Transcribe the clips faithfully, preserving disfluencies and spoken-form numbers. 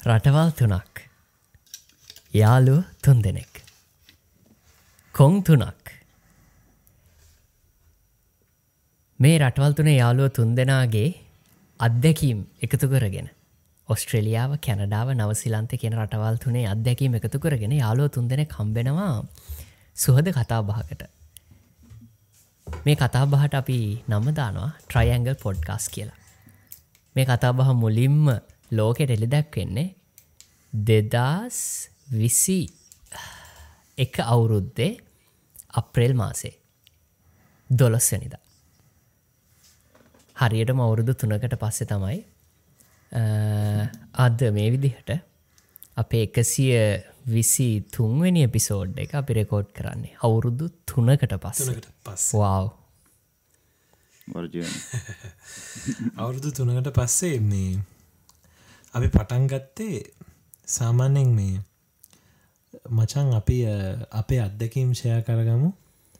රටවල් තුනක්. යාළුවෝ තුන් දෙනෙක්. කොන් තුනක්. මේ රටවල් තුනේ යාළුවෝ තුන් දෙනාගේ අත්දැකීම් එකතු කරගෙන ඔස්ට්‍රේලියාව, කැනඩාව, නවසීලන්තේ කියන රටවල් තුනේ අත්දැකීම් එකතු කරගෙන යාළුවෝ තුන් දෙනෙක් හම්බෙනවා සුහද කතා බහකට. මේ කතා බහට අපි නම දානවා ට්‍රයිඇන්ගල් පොඩ්කාස්ට් කියලා. මේ කතා බහ මුලින්ම ලෝකෙට එළි දැක්වෙන්නේ දෙදාස් විසි එක අවුරුද්දේ අප්‍රේල් මාසේ දොළොස් වෙනිදා. හරියටම අවුරුදු තුනකට පස්සේ තමයි අද මේ විදිහට අපේ එකසිය විසි තුන්වෙනි එපිසෝඩ් එක අපි රෙකෝඩ් කරන්නේ අවුරුදු තුනකට පස්සේ. වව්. අවුරුදු තුනකට පස්සේ මේ අපි පටන් ගත්තේ සාමාන්‍යයෙන් මේ මචං අපි අපේ අත්දැකීම් ෂෙයා කරගමු.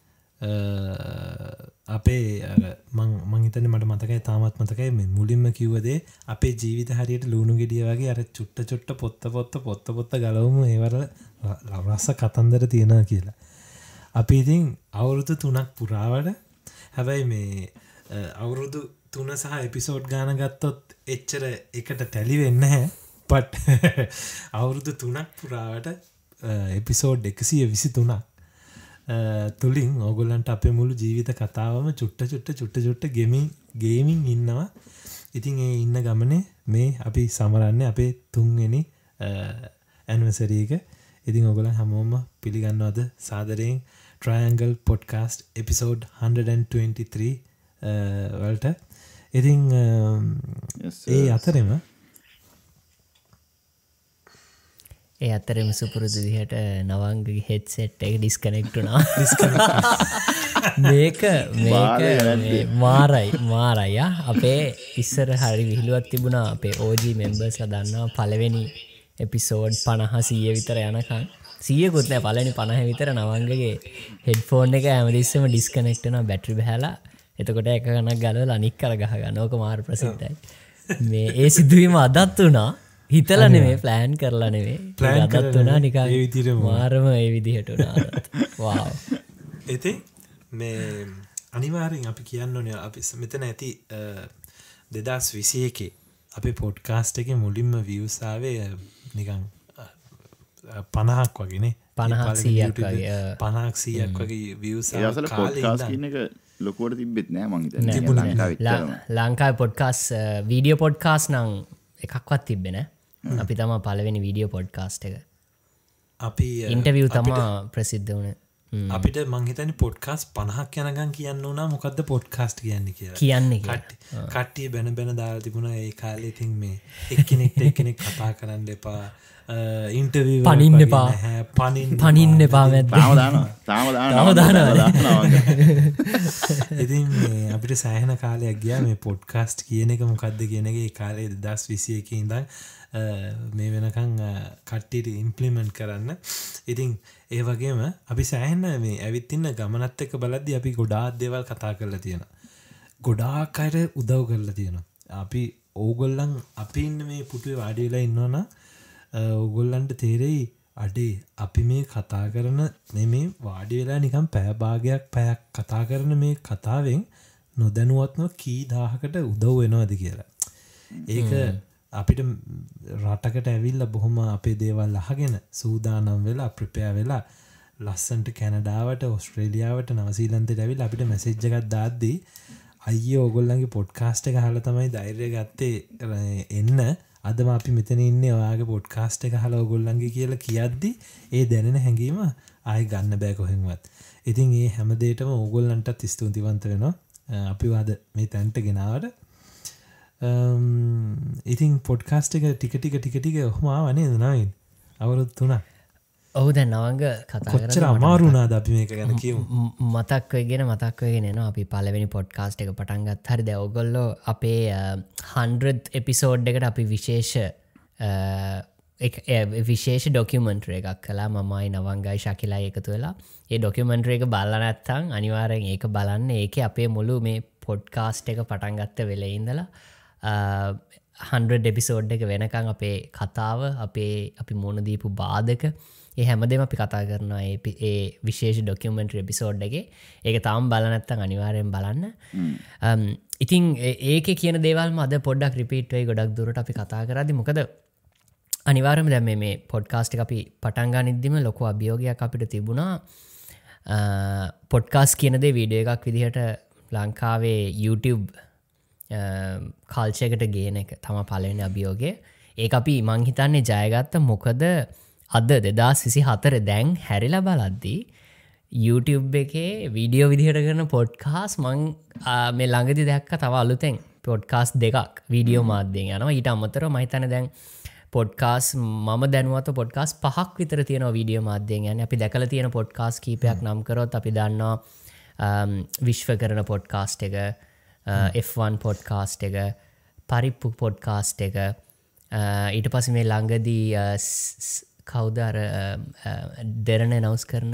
අපේ මං හිතන්නේ මට මතකයි තාමත් මතකයි මේ මුලින්ම කිව්ව දේ අපේ ජීවිත හරියට ලුණු ගෙඩිය වගේ අර චුට්ට චුට්ට පොත්ත පොත්ත පොත්ත පොත්ත ගලවමු ඒවල රස කතන්දර තියෙනවා කියලා. අපි ඉතින් අවුරුදු තුනක් පුරාවට හැබැයි මේ අවුරුදු තුන සහ එපිසෝඩ් ගාන ගත්තොත් එච්චර එකට ටැලි වෙන්නේ නැහැ. බට් අවුරුදු තුනක් පුරාවට එපිසෝඩ් එකසිය විසි තුනක් තුලින් ඕගොල්ලන්ට අපේ මුළු ජීවිත කතාවම චුට්ට චුට්ට චුට්ට චුට්ට ගෙමින් ගේමින් ඉන්නවා. ඉතින් ඒ ඉන්න ගමනේ මේ අපි සමරන්නේ අපේ තුන්වෙනි ඇනිවර්සරි එක. ඉතින් ඕගොල්ලන් හැමෝම පිළිගන්නවද සාදරයෙන් Triangle Podcast episode one twenty-three වලට. ඉතින් ඒ අතරෙම ඒ අතරෙම සුපුරුදු විදිහට නවංගගේ හෙඩ්සෙට් එක ඩිස්කනෙක්ට් වුණා. මේක මේක මාරයි මාරයි අපේ ඉස්සර හරි විහිළුවක් තිබුණා. අපේ ඕ ජී මෙම්බර්ස්ලා දන්නවා පළවෙනි එපිසෝඩ් පනහ සීය විතර යනකම් සීයකුත් නෑ පළවෙනි පනහ විතර නවංගගේ හෙඩ්ෆෝන් එක හැමදෙස්සෙම ඩිස්කනෙක්ට් වෙනවා බැටරි බහැලා. එතකොට එක ගණක් ගලවලා අනික් කර ගහ ගන්න. ඕක මාර ප්‍රසිද්ධයි. මේ ඒ සිදුවීම අදත් වුණා. හිතලා නෙමෙයි ප්ලෑන් කරලා නෙමෙයි. අදත් වුණා නිකන් ඒ විදිහට මාරම ඒ විදිහට වුණා. වාව්. ඉතින් මේ අනිවාර්යෙන් අපි කියන්න ඕනේ අපි මෙතන ඇති දෙදාස් විසි එකේ අපේ පොඩ්කාස්ට් එකේ මුලින්ම views ආවේ නිකන් පනහක් වගේ නේ. පනහක් සීයක් වගේ. පනහක් සීයක් වගේ views ආව. ඒ අසල පොඩ්කාස්ට් කියන එක ලොකුවට තිබෙත් නෑ මං හිතන්නේ. ලංකාවේ ලංකාවේ පොඩ්කාස්ට් වීඩියෝ පොඩ්කාස්ට් නම් එකක්වත් තිබ්බේ නෑ. අපි තමා පළවෙනි වීඩියෝ පොඩ්කාස්ට් එක. අපි ඉන්ටර්විව් තමා ප්‍රසිද්ධ වුණේ. අපිට මං හිතන්නේ පොඩ්කාස්ට් පනහක් යනකම් කියන්න උනා මොකද්ද පොඩ්කාස්ට් කියන්නේ කියලා. කියන්නේ කියලා. කට්ටිය බැන බැන දාලා තිබුණා ඒ කාලේ. ඉතින් මේ එක්කෙනෙක්ට එක්කෙනෙක් කතා කරන්න එපා. ඉන්ටර්විව් පනින්න එපා. පනින්න පනින්න එපා මැද්ද. තාම දානවා. තාම දානවා. තාම දානවා. ඉතින් මේ අපිට සෑහෙන කාලයක් ගියා මේ පොඩ්කාස්ට් කියන එක මොකද්ද කියන එක. ඒ කාලේ දෙදාස් විසි එකේ ඉඳන් මේ වෙනකන් කට්ටියට ඉම්ප්ලිමන්ට් කරන්න. ඉතින් ඒ වගේම අපි සෑහෙන මේ ඇවිත් ඉන්න ගමනත් එක්ක බලද්දී අපි ගොඩාක් දේවල් කතා කරලා තියෙනවා. ගොඩාක් අයට උදව් කරලා තියෙනවා. අපි ඕගොල්ලන් අපි ඉන්න මේ පුටුවේ වාඩි වෙලා ඉන්නවනම් ඕගොල්ලන්ට තේරෙයි අඩේ අපි මේ කතා කරන මේ වාඩි වෙලා නිකන් පැය භාගයක් පැයක් කතා කරන මේ කතාවෙන් නොදැනුවත්ව කී දහහකට උදව් වෙනවද කියලා. ඒක අපිට රටකට ඇවිල්ලා බොහොම අපේ දේවල් අහගෙන සූදානම් වෙලා ප්‍රිපෙයාර් වෙලා ලස්සන්ට කැනඩාවට ඕස්ට්‍රේලියාවට නවසීලන්තයට ඇවිල්ලා අපිට මැසේජ් එකක් දාද්දී අයියෝ ඕගොල්ලන්ගේ පොඩ්කාස්ට් එක අහලා තමයි ධෛර්යය ගත්තේ එන්න. අදම අපි මෙතන ඉන්නේ ඔයාගේ පොඩ්කාස්ට් එක අහලා ඕගොල්ලන්ගේ කියලා කියද්දි ඒ දැනෙන හැඟීම ආයෙ ගන්න බෑ කොහෙන්වත්. ඉතින් මේ හැම දෙයකම ඕගොල්ලන්ටත් ස්තුතිවන්ත වෙනවා. අපි අද මේ තැනට ගෙනාවට. ඉතින් පොඩ්කාස්ට් එක ටික ටික ටික ටික ඔහොම ආව නේද නවීන්? අවුරුදු තුනක්. ඔව් දැන් නවංග කතා කරලා කොච්චර අමාරු වුණාද අපි මේක ගැන කියමු. මතක් වෙගෙන මතක් වෙගෙන එනවා අපි පළවෙනි පොඩ්කාස්ට් එක පටන් ගත්ත. හරිද? ඔයගොල්ලෝ අපේ hundredth එපිසෝඩ් එකට අපි විශේෂ විශේෂ ඩොකියුමන්ටරි එකක් කළා. මමයි නවංගයි ශකිලයි එකතු වෙලා. ඒ ඩොකියුමන්ටරි එක බලලා නැත්නම් අනිවාර්යෙන් ඒක බලන්න. ඒකේ අපේ මුළු මේ පොඩ්කාස්ට් එක පටන් ගත්ත වෙලේ ඉඳලා හන්ඩ්‍රඩ් එපිසෝඩ් එක වෙනකං අපේ කතාව අපේ අපි මුණ දීපු බාධක ඒ හැමදේම අපි කතා කරනවා ඒ විශේෂ ඩොකියමෙන්ට් එපිසෝඩ් එක ඒක තාම් බලනැත්තන් අනිවාරයෙන් බලන්න ඉතින් ඒක කියන දේවල් මද පොඩ්ඩක් රිපීට්වයි ගොඩක් දුරට අපි කතා කරදි මොකද අනිවාරම දැම මේ පොඩ්කාස්ට් අපි පටන්ගා නිද්දිම ලොකු අභියෝගයක් අපිට තිබුණා පොඩ්කාස් කියනදේ වීඩිය එකක් විදිහට ලංකාවේ YouTube කල්චයකට ගේන එක තම පලවෙන අභියෝගය ඒ අපි මංහිතන්නේ ජයගත්ත මොකද අද දෙදස් විසි හතර දැන් හැරිලා බලද්දී YouTube එකේ වීඩියෝ විදිහට කරන පොඩ්කාස් මං මේ ළඟදි දැක්ක තව අලුතෙන් පොඩ්කාස් දෙකක් වීඩියෝ මාධ්‍යයෙන් යනවා ඊට අමතර මහිතන දැන් පොඩ්කාස් මම දැනුවත පොඩ්කාස් පහක් විතර තියෙන වීඩියෝ මාධ්‍යයෙන් යන අපි දැකල තියෙන පොඩ්කාස් කීපයක් නම් කරොත් අපි දන්නවා විශ්ව කරන පොඩ්කාස්ට් එක එෆ් වන් පොඩ්කාස්ට් එක පරිප්පු පොඩ්කාස්ට් එක ඊට පස මේ ළඟදී කවුදර දෙරණ නවස් කරන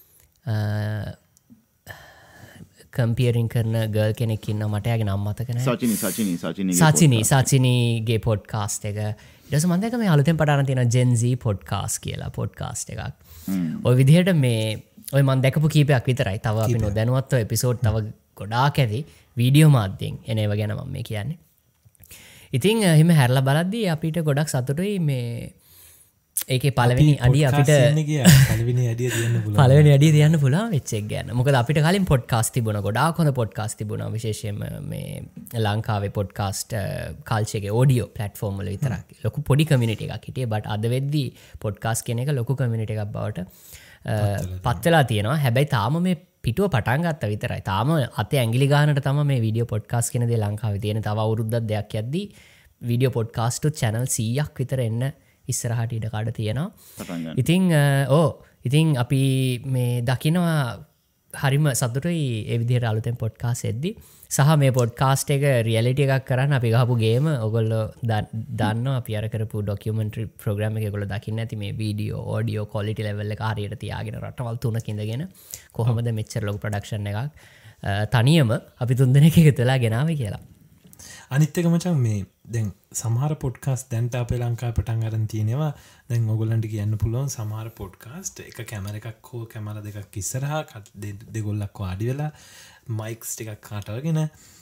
කම්පියරින් කරන ගල් කෙනෙක්කින්න මටයගේ නම් මතකන සචිනි සචිනි සචිනි සචිනී සචිනීගේ පොඩ්කාස්ට් එක ඩස මන්දක මේ අලුතෙන් පටන තියෙන ජෙන්සී පොඩ්කාස් කියලා පොඩ්කාස්ට් එකක් ඔය විදිහට මේ ඔය මන් දැකපු කීපයක් විතරයි තව අපි නොදැනුවත්ව එපිසෝඩ් තව ගොඩාක් ඇති වීඩියෝ මාධ්‍යෙන් එනව ගැන මම මේ කියන්නේ ඉතිං එහෙම හැරල බලද්දී අපිට ගොඩක් සතුටුයි මේ ඒක පලවෙනි අඩිය අපිට පලවෙනි අඩිය තියන්න පලවෙනි අඩිය තියන්න පුලා වෙච්චෙක් ගැන මොකද අපිට කලින් පොඩ්කාස් තිබුණ ගොඩා කොඳ පොඩ්කාස් තිබුණ විශේෂයම මේ ලංකාවේ පොඩ්කාස්ට කාල්චයක ෝඩියෝ පලට්ෆෝර්ම්ල විතරක් ලොකු පොඩි කමිනිට එකක් හිටිය බට අද වෙද්දී පොඩ්කාස් කියන එක ලොකු කමිනිට එකක් බවට පත්වෙලා තියෙනවා හැබැයි තාම මේ පිටුව පටන්ගත්ත විතරයි තාම අත ඇගිලි ගානට තම මේ විඩියෝ පොඩ්කාස් කෙනදේ ලංකාව තියෙන තව අවුරුද්දක් දෙයක් යද්දී විඩියෝ පොඩ්කාස්ටු චැනල් සීයක් විතර එන්න ඉස්සරහට ඉඩ කාඩ තියෙනවා ඉතිං ඕ ඉතිං අපි මේ දකිනවා හරිම සතුටයි එවිදිහට අලුතෙන් පොඩ්කාස් එද්දි සහ මේ පොඩ්කාස්ට් එක රියලිටිය එකක් කරන්න අපි ගහපු ගේම ඔගොල්ල දන්න අපි අරකරපු ඩොකියමෙන්ට්‍රි ප්‍රග්‍රම එකගොල දකින්න ඇති මේ වීඩියෝ ෝඩියෝ කොලිටි ලෙවල්ල කාරයට තියාගෙන රටවල් තුනකිඳගෙන කොහොමද මෙච්චර ලොක ප්‍රඩක්ෂණ එකක් තනියම අපි තුන්දෙන එක තුලා ගෙනාව කියලා අනිත්තක මචන් මේ දැන් සමහර පොඩ්කාස් දැන්ට අපේ ලංකායි පටන් අරන් තියෙනවා දැන් ඔගොල්ලන්ට කියන්න පුළුවන් සමහර පොඩ්කාස්ට් එක කැමර එකක් හෝ කැමර දෙකක් ඉස්සරහා දෙගොල්ලක් වාඩි වෙලා මයික්ස් ටිකක් කාටවගෙන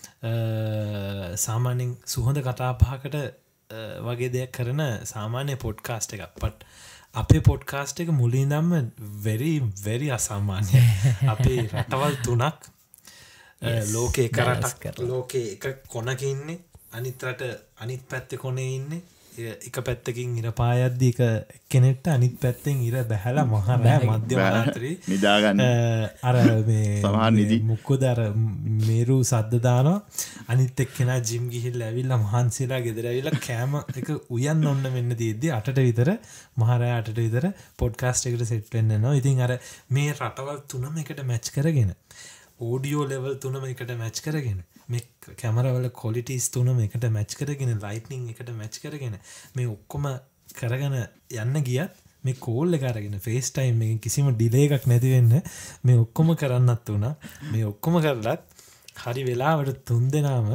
සාමාන්‍යෙන් සුහොඳ කතාපහකට වගේ දෙයක් කරන සාමාන්‍ය පොඩ්කාස්ට් එකක් පට් අපේ පොඩ්කාස්ට් එක මුලින්දම්ම වෙරි වෙරි අසාමාන්‍ය අපේ රටවල් තුනක් ලෝකේ කරටක් ලෝකේ එක කොනක ඉන්නේ අනිත් රට අනිත් පැත්ත කොනේ ඉන්නේ එක පැත්තකින් ඉර පායද්දී එක කෙනෙට්ට අනිත් පැත්තෙන් ඉර බැහැලා මහරෑ මධ්‍ය වනාතරී නිදාගන්න අර මේ මුක්කොද අර මේරු සද්ධදානවා අනිත් එක් කෙනා ජිම් ගිහිල් ඇවිල්ල මහන්සේලා ගෙදර ඇවිල්ල කෑම එක උයන් ඔන්න මෙන්න තියද්දි අටට විතර මහරෑ අටට විතර පොඩ්කාස්ට් එකට සෙට් වෙන්න නවා ඉතින් අර මේ රටවල් තුනම එකට මැච් කරගෙන ඕඩියෝ ලෙවල් තුනම එකට මැච් කරගෙන මේ කැමරවල කොලිටිස් තුනම එකට මැච් කරගෙන ලයිට්නිං එකට මැච් කරගෙන මේ ඔක්කොම කරගෙන යන්න ගියත් මේ කෝල් එක අරගෙන ෆේස් ටයිම් එකෙන් කිසිම ඩිලේ එකක් නැති වෙන්න මේ ඔක්කොම කරන්නත් වුණා මේ ඔක්කොම කරලත් හරි වෙලාවට තුන් දෙනාම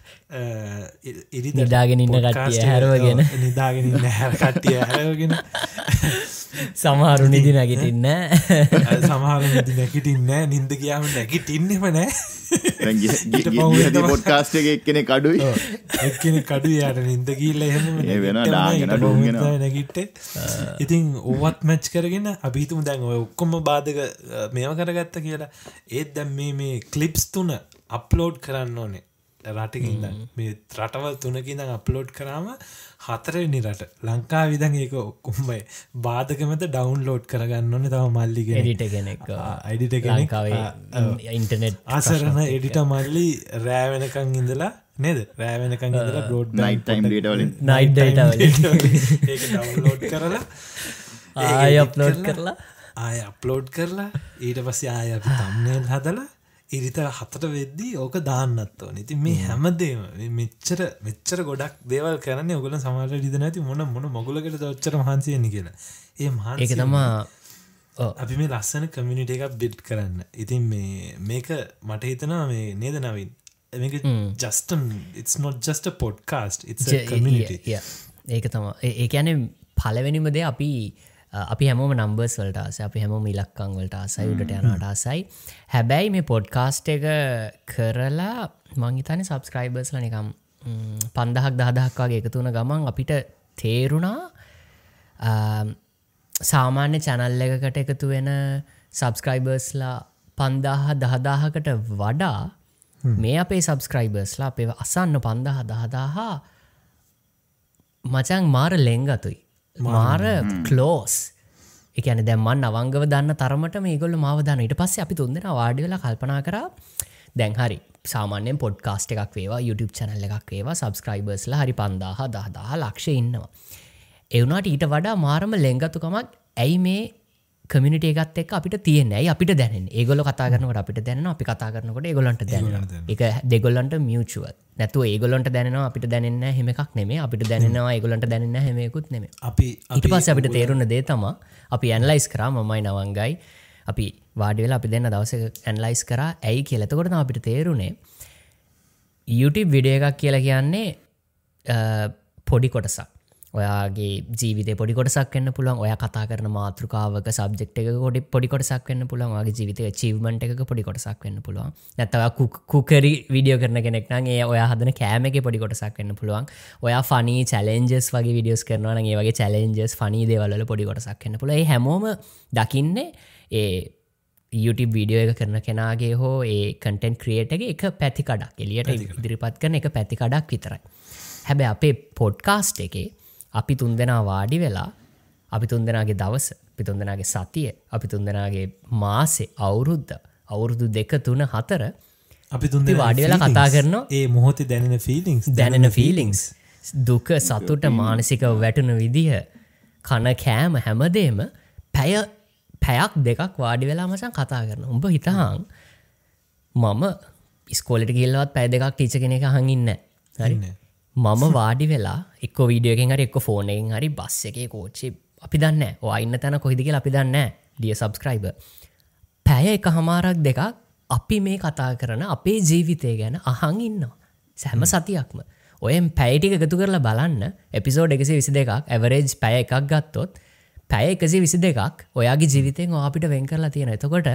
නිදාගෙන ඉන්න කට්ටිය හැරවගෙන නිදාගෙන ඉන්න හැර කට්ටිය හැරවගෙන සමහරු නිදි නැගිටින්න සමහරු නිදි නැගිටින්න නින්ද ගියාම නැගිටින්නෙම නෑ පොඩ්කාස්ට් එක එක්කෙනෙක් අඩුයි එක්කෙනෙක් අඩුයි යාට නින්ද ගිහිල්ලා එහෙම ඒ වෙනවා ඩාගෙන ඩෝගෙනවා නැගිට්ටේ ඉතින් ඕවත් මැච් කරගෙන අපි හිතමු දැන් ඔය ඔක්කොම බාධක මේව කරගත්ත කියලා ඒත් දැන් මේ මේ ක්ලිප්ස් තුන අප්ලෝඩ් කරන්න ඕනේ රටකින්ද මේ රටවල් තුනකින් අප්ලෝඩ් කරාම හතරවෙනි රට ලංකාව විදන් ඒක ඔක්කොමයි බාධකමත ඩවන්ලෝඩ් කරගන්න ඕනේ තම මල්ලිගෙන එඩිට කෙනෙක් අයිඩිට කෙනෙක් ඉන්ටර්නෙට් ආසරන එඩිට මල්ලි රෑවෙනකං ඉඳලා නේද රෑවෙනකං ඉඳලා බ්‍රෝඩ් නයිට් ටයිම් ඩේටා වලින් නයිට් ඩේටා වලින් ඒක ඩවන්ලෝඩ් කරලා ආය අප්ලෝඩ් කරලා ආය අප්ලෝඩ් කරලා ඊට පස්සේ ආය අපි තම්නේල් හදලා ඉරිත හතට වෙද්දී ඕක දාන්නත් ඕනේ. ඉතින් මේ හැමදේම මෙච්චර මෙච්චර ගොඩක් දේවල් කරන්නේ ඔයගොල්ලෝ සමහරවිට හිතන ඇති මොන මොන මොගලකටද ඔච්චර මහන්සි වෙන්නේ කියලා. ඒ මහන්සි ඒක තමයි අපි මේ ලස්සන කමියුනිටි එකක් බිල්ඩ් කරන්න. ඉතින් මේ මේක මට හිතෙනවා මේ නේද නවින් මේක just it's not just a podcast, it's a community. ඒක තමයි. ඒ කියන්නේ පළවෙනිම දේ අපි අපි හැමෝම නම්බර්ස් වලට ආසයි, අපි හැමෝම ඉලක්කම් වලට ආසයි, උඩට යනවට ආසයි. හැබැයි මේ පොඩ්කාස්ට් එක කරලා මං හිතන්නේ සබ්ස්ක්‍රයිබර්ස්ලා නිකම් පන්දහක් දහදහක් වගේ එකතු වුණ ගමන් අපිට තේරුණා සාමාන්‍ය channel එකකට එකතු වෙන සබ්ස්ක්‍රයිබර්ස්ලා පන්දාහ දහදාහකට වඩා මේ අපේ සබ්ස්ක්‍රයිබර්ස්ලා අපේ අසන්න පන්දාහ දහදාහ මචං මාර ලෙංගතුයි, මාර ක්ලෝස්. ඒ කියන්නේ දැන් මන් අවංගව දන්න තරමට මේගොල්ලෝ මාව දන්නවා. ඊට පස්සේ අපි තුන්දෙනා වාඩි වෙලා කල්පනා කරා දැන් හරි සාමාන්‍යයෙන් පොඩ්කාස්ට් එකක් වේවා, YouTube channel එකක් වේවා, සබ්ස්ක්‍රයිබර්ස්ලා හරි පන්දාහ දහදාහ ලක්ෂ ඉන්නවා. ඒ වුණාට ඊට වඩා මාරම ලෙංගතුකමක් ඇයි මේ කමියුනිටි එකත් එක්ක අපිට තියෙන්නේ? ඇයි අපිට දැනෙන්නේ? ඒගොල්ලෝ කතා කරනකොට අපිට දැනෙනවා, අපි කතා කරනකොට ඒගොල්ලන්ට දැනෙනවා. ඒක දෙගොල්ලන්ට මියුචුවල්. නැතුව ඒගොල්ලන්ට දැනෙනවා අපිට දැනෙන්නේ නැහැ හැම එකක් නෙමෙයි. අපිට දැනෙනවා ඒගොල්ලන්ට දැනෙන්නේ නැහැ හැම එකකුත් නෙමෙයි. අපි ඊට පස්සේ අපිට තේරුණ දේ තමයි අපි ඇනලයිස් කරා, මමයි නවංගයි අපි වාඩි වෙලා අපි දෙන්න දවසක ඇනලයිස් කරා ඇයි කියලා. එතකොට තමයි අපිට තේරුනේ YouTube වීඩියෝ එකක් කියලා කියන්නේ පොඩි කොටසක්. ඔයාගේ ජීවිතේ පොඩි කොටසක් වෙන්න පුළුවන්. ඔයා කතා කරන මාතෘකාවක සබ්ජෙක්ට් එකක පොඩි කොටසක් වෙන්න පුළුවන්. ඔයාගේ ජීවිතේ අචීව්මන්ට් එකක පොඩි කොටසක් වෙන්න පුළුවන්. නැත්නම් ඔයා කුකරි වීඩියෝ කරන කෙනෙක් නම් ඒ ඔයා හදන කෑම එකේ පොඩි කොටසක් වෙන්න පුළුවන්. ඔයා ෆනි චැලෙන්ජස් වගේ වීඩියෝස් කරනවා නම් ඒ වගේ චැලෙන්ජස් ෆනි දේවල් වල පොඩි කොටසක් වෙන්න පුළුවන්. ඒ හැමෝම දකින්නේ ඒ YouTube වීඩියෝ එක කරන කෙනාගේ හෝ ඒ කන්ටෙන්ට් ක්‍රියේටර් එක පැති කඩක් එළියට ඉදිරිපත් කරන එක පැති කඩක් විතරයි. හැබැයි අපේ පොඩ්කාස්ට් එකේ අපි තුන්දෙනා වාඩි වෙලා අපි තුන්දෙනාගේ දවස, අපි තුන්දෙනාගේ සතිය, අපි තුන්දෙනාගේ මාසේ, අවුරුද්ද, අවුරුදු දෙක තුන හතර අපි තුන්දෙනා වාඩි වෙලා කතා කරනවා. ඒ මොහොතේ දැනෙන feelings, දැනෙන feelings, දුක, සතුට, මානසිකව වැටෙන විදිහ, කන කෑම හැමදේම පැය පැයක් දෙකක් වාඩි වෙලා මචං කතා කරනවා. උඹ හිතහන් මම ඉස්කෝලේට ගිහලාවත් පැය දෙකක් ටීචර් කෙනෙක් අහන් ඉන්නේ නැහැ. හරි. මම වාඩි වෙලා එක්ක වීඩියෝ එකෙන් හරි එක්ක ෆෝන් එකෙන් හරි බස් එකේ කෝච්චි අපි දන්නේ නැහැ. ඔයා ඉන්න තැන කොයිද කියලා අපි දන්නේ නැහැ. Dear subscriber. පැය එකමාරක් දෙකක් අපි මේ කතා කරන අපේ ජීවිතය ගැන අහන් ඉන්නවා. හැම සතියක්ම. ඔයෙන් පැය ටික එකතු කරලා බලන්න එපිසෝඩ් එකසිය විසි දෙකක් ඇවරේජ් පැය එකක් ගත්තොත් පැය එකසිය විසි දෙකක් ඔයාගේ ජීවිතයෙන් ඔයා අපිට වෙන් කරලා තියෙනවා. එතකොට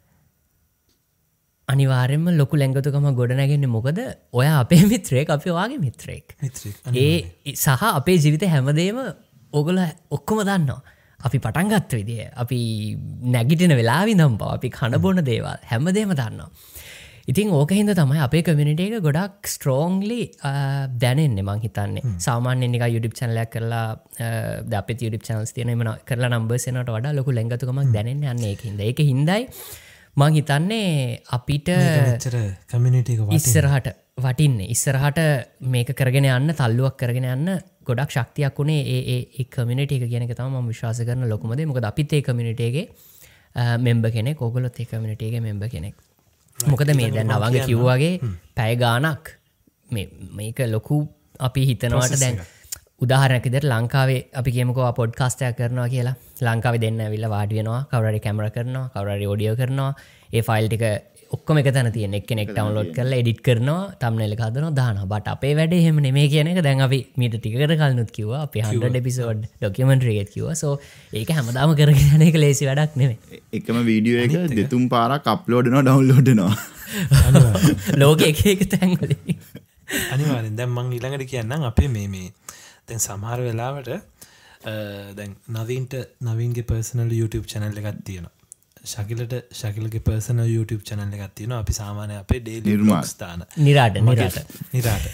අනිවාර්යෙන්ම ලොකු ලැංගතුකම ගොඩ නැගෙන්නේ මොකද? ඔයා අපේ මිත්‍රයෙක්, අපි ඔයාගේ මිත්‍රයෙක්. ඒ සහ අපේ ජීවිතේ හැමදේම ඕගොල්ලෝ ඔක්කොම දන්නවා. අපි පටන් ගත්ත විදිය, අපි නැගිටින වෙලාවෙ ඉඳන් පව අපි කන බොන දේවල් හැමදේම දන්නවා. ඉතින් ඕක හින්දා තමයි අපේ කමියුනිටි එක ගොඩක් ස්ට්‍රෝංලි දැනෙන්නේ මං හිතන්නේ. සාමාන්‍යයෙන් නිකන් YouTube channel එකක් කරලා ද අපේ YouTube channels තියෙන එම කරලා numbers එනකට වඩා ලොකු ලැංගතුකමක් දැනෙන්නේ අන්න ඒකින්ද. ඒක හින්දායි මං හිතන්නේ අපිට කමියුනිටි එක ඉස්සරහට වටින්නේ ඉස්සරහට මේක කරගෙන යන්න, තල්ලුවක් කරගෙන යන්න ගොඩක් ශක්තියක් උනේ ඒ ඒ ඒ කමියුනිටි එක කියන එක තමයි මම විශ්වාස කරන ලොකුම දේ. මොකද අපිත් ඒ කමියුනිටි එකේ මෙම්බර් කෙනෙක්, ඕගොල්ලොත් ඒ කමියුනිටි එකේ මෙම්බර් කෙනෙක්. මොකද මේ දැන් අවංග කිව්වාගේ පැය ගාණක් මේ මේක ලොකු අපි හිතනවාට දැන් උදාහරණයක් විදිහට ලංකාවේ අපි කියමුකෝ පොඩ්කාස්ට් එකක් කරනවා කියලා. ලංකාවේ දෙන්න ඇවිල්ලා වාඩි වෙනවා, කවුරු හරි කැමරා කරනවා, කවුරු හරි ඔඩියෝ කරනවා. ඒ ෆයිල් ටික ඔක්කොම එක තැන තියෙන. එක්කෙනෙක් ඩවුන්ලෝඩ් කරලා එඩිට් කරනවා, තම්බ්නේල් එක හදනවා, දානවා. බට් අපේ වැඩේ එහෙම නෙමෙයි කියන එක දැන් අපි මීට ටිකකට කලිනුත් කිව්වා. අපි හන්ඩ්‍රඩ් එපිසෝඩ් ඩොකියුමන්ටරි එකක් කිව්වා. සෝ ඒක හැමදාම කරගෙන යන එක ලේසි වැඩක් නෙමෙයි. එකම වීඩියෝ එක දෙතුන් පාරක් අප්ලෝඩ් වෙනවා, ඩවුන්ලෝඩ් වෙනවා. ලෝකෙ එක එක තැන් වලින්. අනිවාර්යෙන්. දැන් මම ඊළඟට කියන්නම් අපේ මේ මේ දැන් සමහර වෙලාවට දැන් නවීන්ට නවීන්ගේ පර්සනල් YouTube channel එකක් තියෙනවා. ශකිලට ශකිලගේ පර්සනල් YouTube channel එකක් තියෙනවා. අපි සාමාන්‍ය අපේ daily vlogs දාන. නිරාට නිරාට නිරාට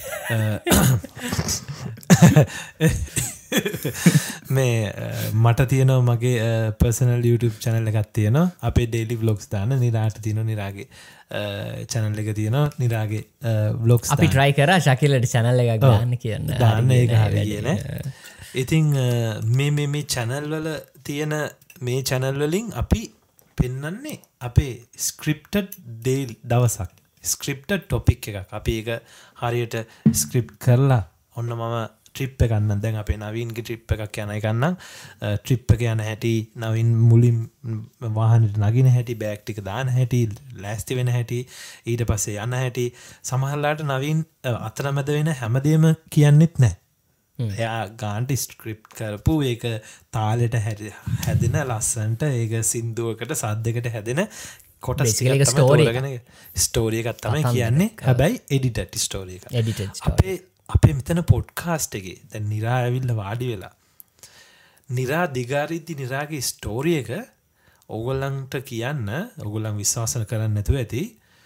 මේ මට තියෙනවා මගේ පර්සනල් YouTube channel එකක් තියෙනවා. අපේ daily vlogs දාන. නිරාට තියෙනවා නිරාගේ channel එක තියෙනවා. නිරාගේ vlogs අපි try කරා ශකිලට channel එකක් දාන්න කියන්න. දාන්න ඒක හරි කියන. ඉතින් මේ මේ මේ channel වල තියෙන මේ channel වලින් අපි පෙන්වන්නේ අපේ scripted day දවසක්, scripted topic එකක්. අපි ඒක හරියට script කරලා ඔන්න මම ට්‍රිප් එක ගන්න දැන් අපේ නවීන්ගේ ට්‍රිප් එකක් යන එකන්නම් ට්‍රිප් එක යන හැටි නවීන් මුලින් වාහනට නගින හැටි බෑග් ටික දාන හැටි ලෑස්ති වෙන හැටි ඊට පස්සේ යන හැටි සමහරලාට නවීන් අතරමැද වෙන හැමදේම කියන්නෙත් නැහැ එයා ගාන්ට ස්ක්‍රිප්ට් කරපු ඒක තාලෙට හැදෙන ලස්සන්ට ඒක සින්දුවකට සද්දකට හැදෙන කොටස් ස්ටෝරිය එකත් තමයි කියන්නේ හැබැයි එඩිටට් ස්ටෝරිය එක අපේ අපේ මෙතන පොඩ්කාස්ට් එකේ දැන් නිරා ඇවිල්ලා වාඩි වෙලා නිරා දිගාරිද්දි නිරාගේ ස්ටෝරි එක ඕගොල්ලන්ට කියන්න ඕගොල්ලන් විශ්වාස කරන්නේ නැතුව ඇති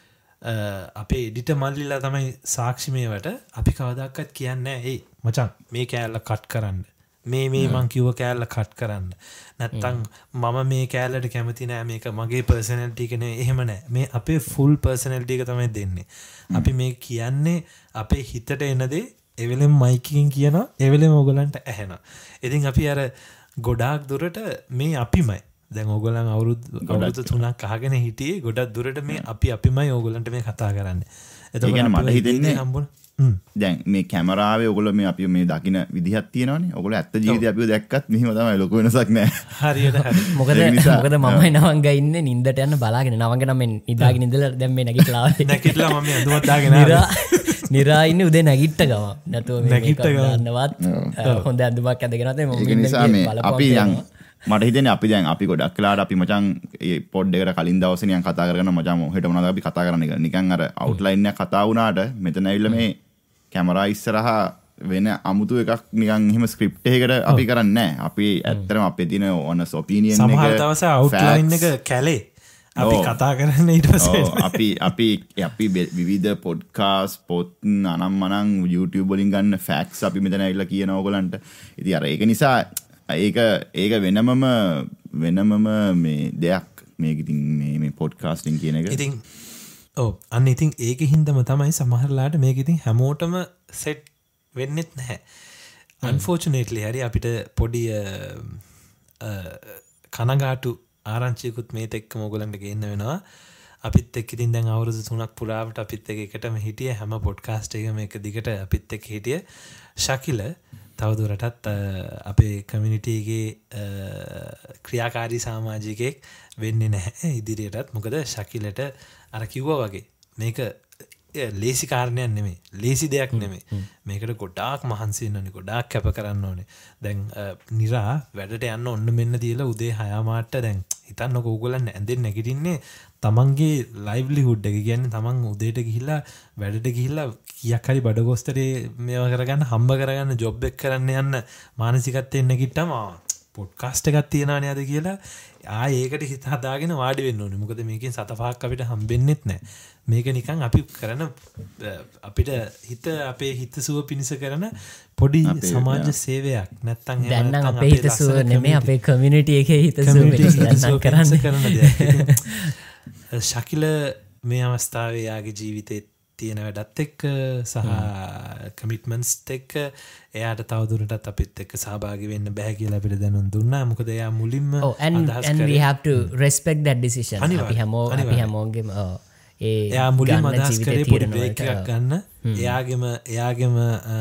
අපේ එඩිටර් මල්ලිලා තමයි සාක්ෂි මේවට අපි කවදාකවත් කියන්නේ නැහැ ඒ මචං මේ කෑල්ල කට් කරන්න මේ මේ මං කිව්ව කෑල්ල කට් කරන්න නැත්තම් මම මේ කෑල්ලට කැමති නෑ මේක මගේ පර්සනැලිටි එක නෙවෙයි එහෙම නෑ මේ අපේ ෆුල් පර්සනැලිටි එක තමයි දෙන්නේ අපි මේ කියන්නේ අපේ හිතට එන දේ එවෙලෙම මයිකින් කියනවා එවෙලෙම ඕගලන්ට ඇහෙනවා ඉතින් අපි අර ගොඩාක් දුරට මේ අපිමයි දැන් ඕගලන් අවුරුදු අවුරුදු තුනක් අහගෙන හිටියේ ගොඩක් දුරට මේ අපි අපිමයි ඕගලන්ට මේ කතා කරන්නේ එතකොට මට හිතෙන්නේ දැන් මේ කැමරාවේ ඔයගොල්ලෝ මේ අපි මේ දකින විදිහක් තියෙනවානේ. ඔයගොල්ලෝ ඇත්ත ජීවිතේ අපිව දැක්කත් මෙහිම තමයි ලොකු වෙනසක් නැහැ. හරියට හරි. මොකද මොකද මමයි නවංග ඉන්නේ නින්දට යන්න බලාගෙන නවංග නම් මේ නිදාගෙන ඉඳලා දැන් මේ නැගිටලා නැගිටලා මම මේ අඳුමත් දාගෙන නිරා නිරා ඉන්නේ උදේ නැගිට්ට ගම. නැතුව මේ නැගිට්ට ගන්නවත් හොඳ අඳුමක් ඇඳගෙන තමයි මම ඉන්නේ බලපං. අපි දැන් මට හිතෙන්නේ අපි දැන් අපි ගොඩක් වෙලාවට අපි මචං මේ පොඩ් එකට කලින් දවසේ නිකන් කතා කරගෙන මචං හෙට මොනවද අපි කතා කරන්නේ කියලා. නිකන් අර අවුට්ලයින් එක කතා වුණාට මෙතන ඇවිල්ලා මේ කැමරා ඉස්සරහා වෙන අමුතු එකක් නිකන් එහෙම ස්ක්‍රිප්ට් එකකට අපි කරන්නේ නැහැ. අපි ඇත්තටම අපේ තියෙන ඕනස් ඔපිනියන් එක සමහර දවස් අවුට්ලයින් එක කැලේ අපි කතා කරන්නේ ඊට පස්සේ අපි අපි අපි විවිධ පොඩ්කාස්ට් පොත් අනම්මනම් YouTube වලින් ගන්න ෆැක්ට්ස් අපි මෙතන ඇවිල්ලා කියන ඕගලන්ට. ඉතින් අර ඒක නිසා ඒක ඒක වෙනමම වෙනමම මේ දෙයක් මේක ඉතින් මේ මේ පොඩ්කාස්ටිං කියන එක. ඉතින් ඔව් අන්න ඉතින් ඒකෙ හින්දම තමයි සමහරලාට මේක ඉතින් හැමෝටම සෙට් වෙන්නෙත් නැහැ. Unfortunately හරි අපිට පොඩි කනගාටු ආරංචියකුත් මේත් එක්කම ඕගලන්ට ගේන්න වෙනවා. අපිත් එක්ක ඉතින් දැන් අවුරුදු තුනක් පුරාවට අපිත් එක්ක එකටම හිටිය හැම පොඩ්කාස්ට් එකම එක දිගට අපිත් එක්ක හිටිය ශකිල තවදුරටත් අපේ කමියුනිටි එකේ ක්‍රියාකාරී සමාජිකයෙක් වෙන්නේ නැහැ ඉදිරියටත්. මොකද ශකිලට අර කිව්වා වගේ මේක ලේසි කාරණයක් නෙමෙයි. ලේසි දෙයක් නෙමෙයි. මේකට ගොඩාක් මහන්සි වෙන්න ඕනේ. ගොඩාක් කැප කරන්න ඕනේ. දැන් නිරා වැඩට යන්න ඔන්න මෙන්න තියලා උදේ හය මාට දැන් හිතන්නකො ඕගොල්ලන් ඇඳෙන් නැගිටින්නේ තමන්ගේ ලයිව්ලිහුඩ් එක කියන්නේ තමන් උදේට ගිහිල්ලා වැඩට ගිහිල්ලා කීයක් හරි බඩගොස්තරේ මේවා කරගන්න හම්බ කරගන්න ජොබ් එක කරන්න යන්න මානසිකත්වයෙන් නැගිට්ටම පොඩ්කාස්ට් එකක් තියනවා නේද කියලා ආ ඒකට හිත හදාගෙන වාඩි වෙන්න ඕනේ. මොකද මේකෙන් සත පහක් අපිට හම්බෙන්නෙත් නැහැ. මේක නිකන් අපි කරන අපිට හිත අපේ හිත සුව පිණිස කරන පොඩි සමාජ සේවයක්. නැත්තම් එහෙම නැත්තම් අපේ හිත සුව නෙමෙයි අපේ කමියුනිටි එකේ හිත සුව පිණිස කරන්න කරන දෙයක්. ශකිල මේ අවස්ථාවේ යාගේ ජීවිතේ තියෙන වැඩත් එක්ක සහ කමිට්මන්ට්ස් එක්ක එයාට තවදුරටත් අපිත් එක්ක සහභාගී වෙන්න බෑ කියලා අපිට දැනුම් දුන්නා. මොකද එයා මුලින්ම අදහස් කරේ and we have to respect that decision. අපි හැමෝ අපි හැමෝගෙම ඒ එයා මුලින්ම අදහස් කරේ පොඩි බ්‍රේක් එකක් ගන්න. එයාගෙම එයාගෙම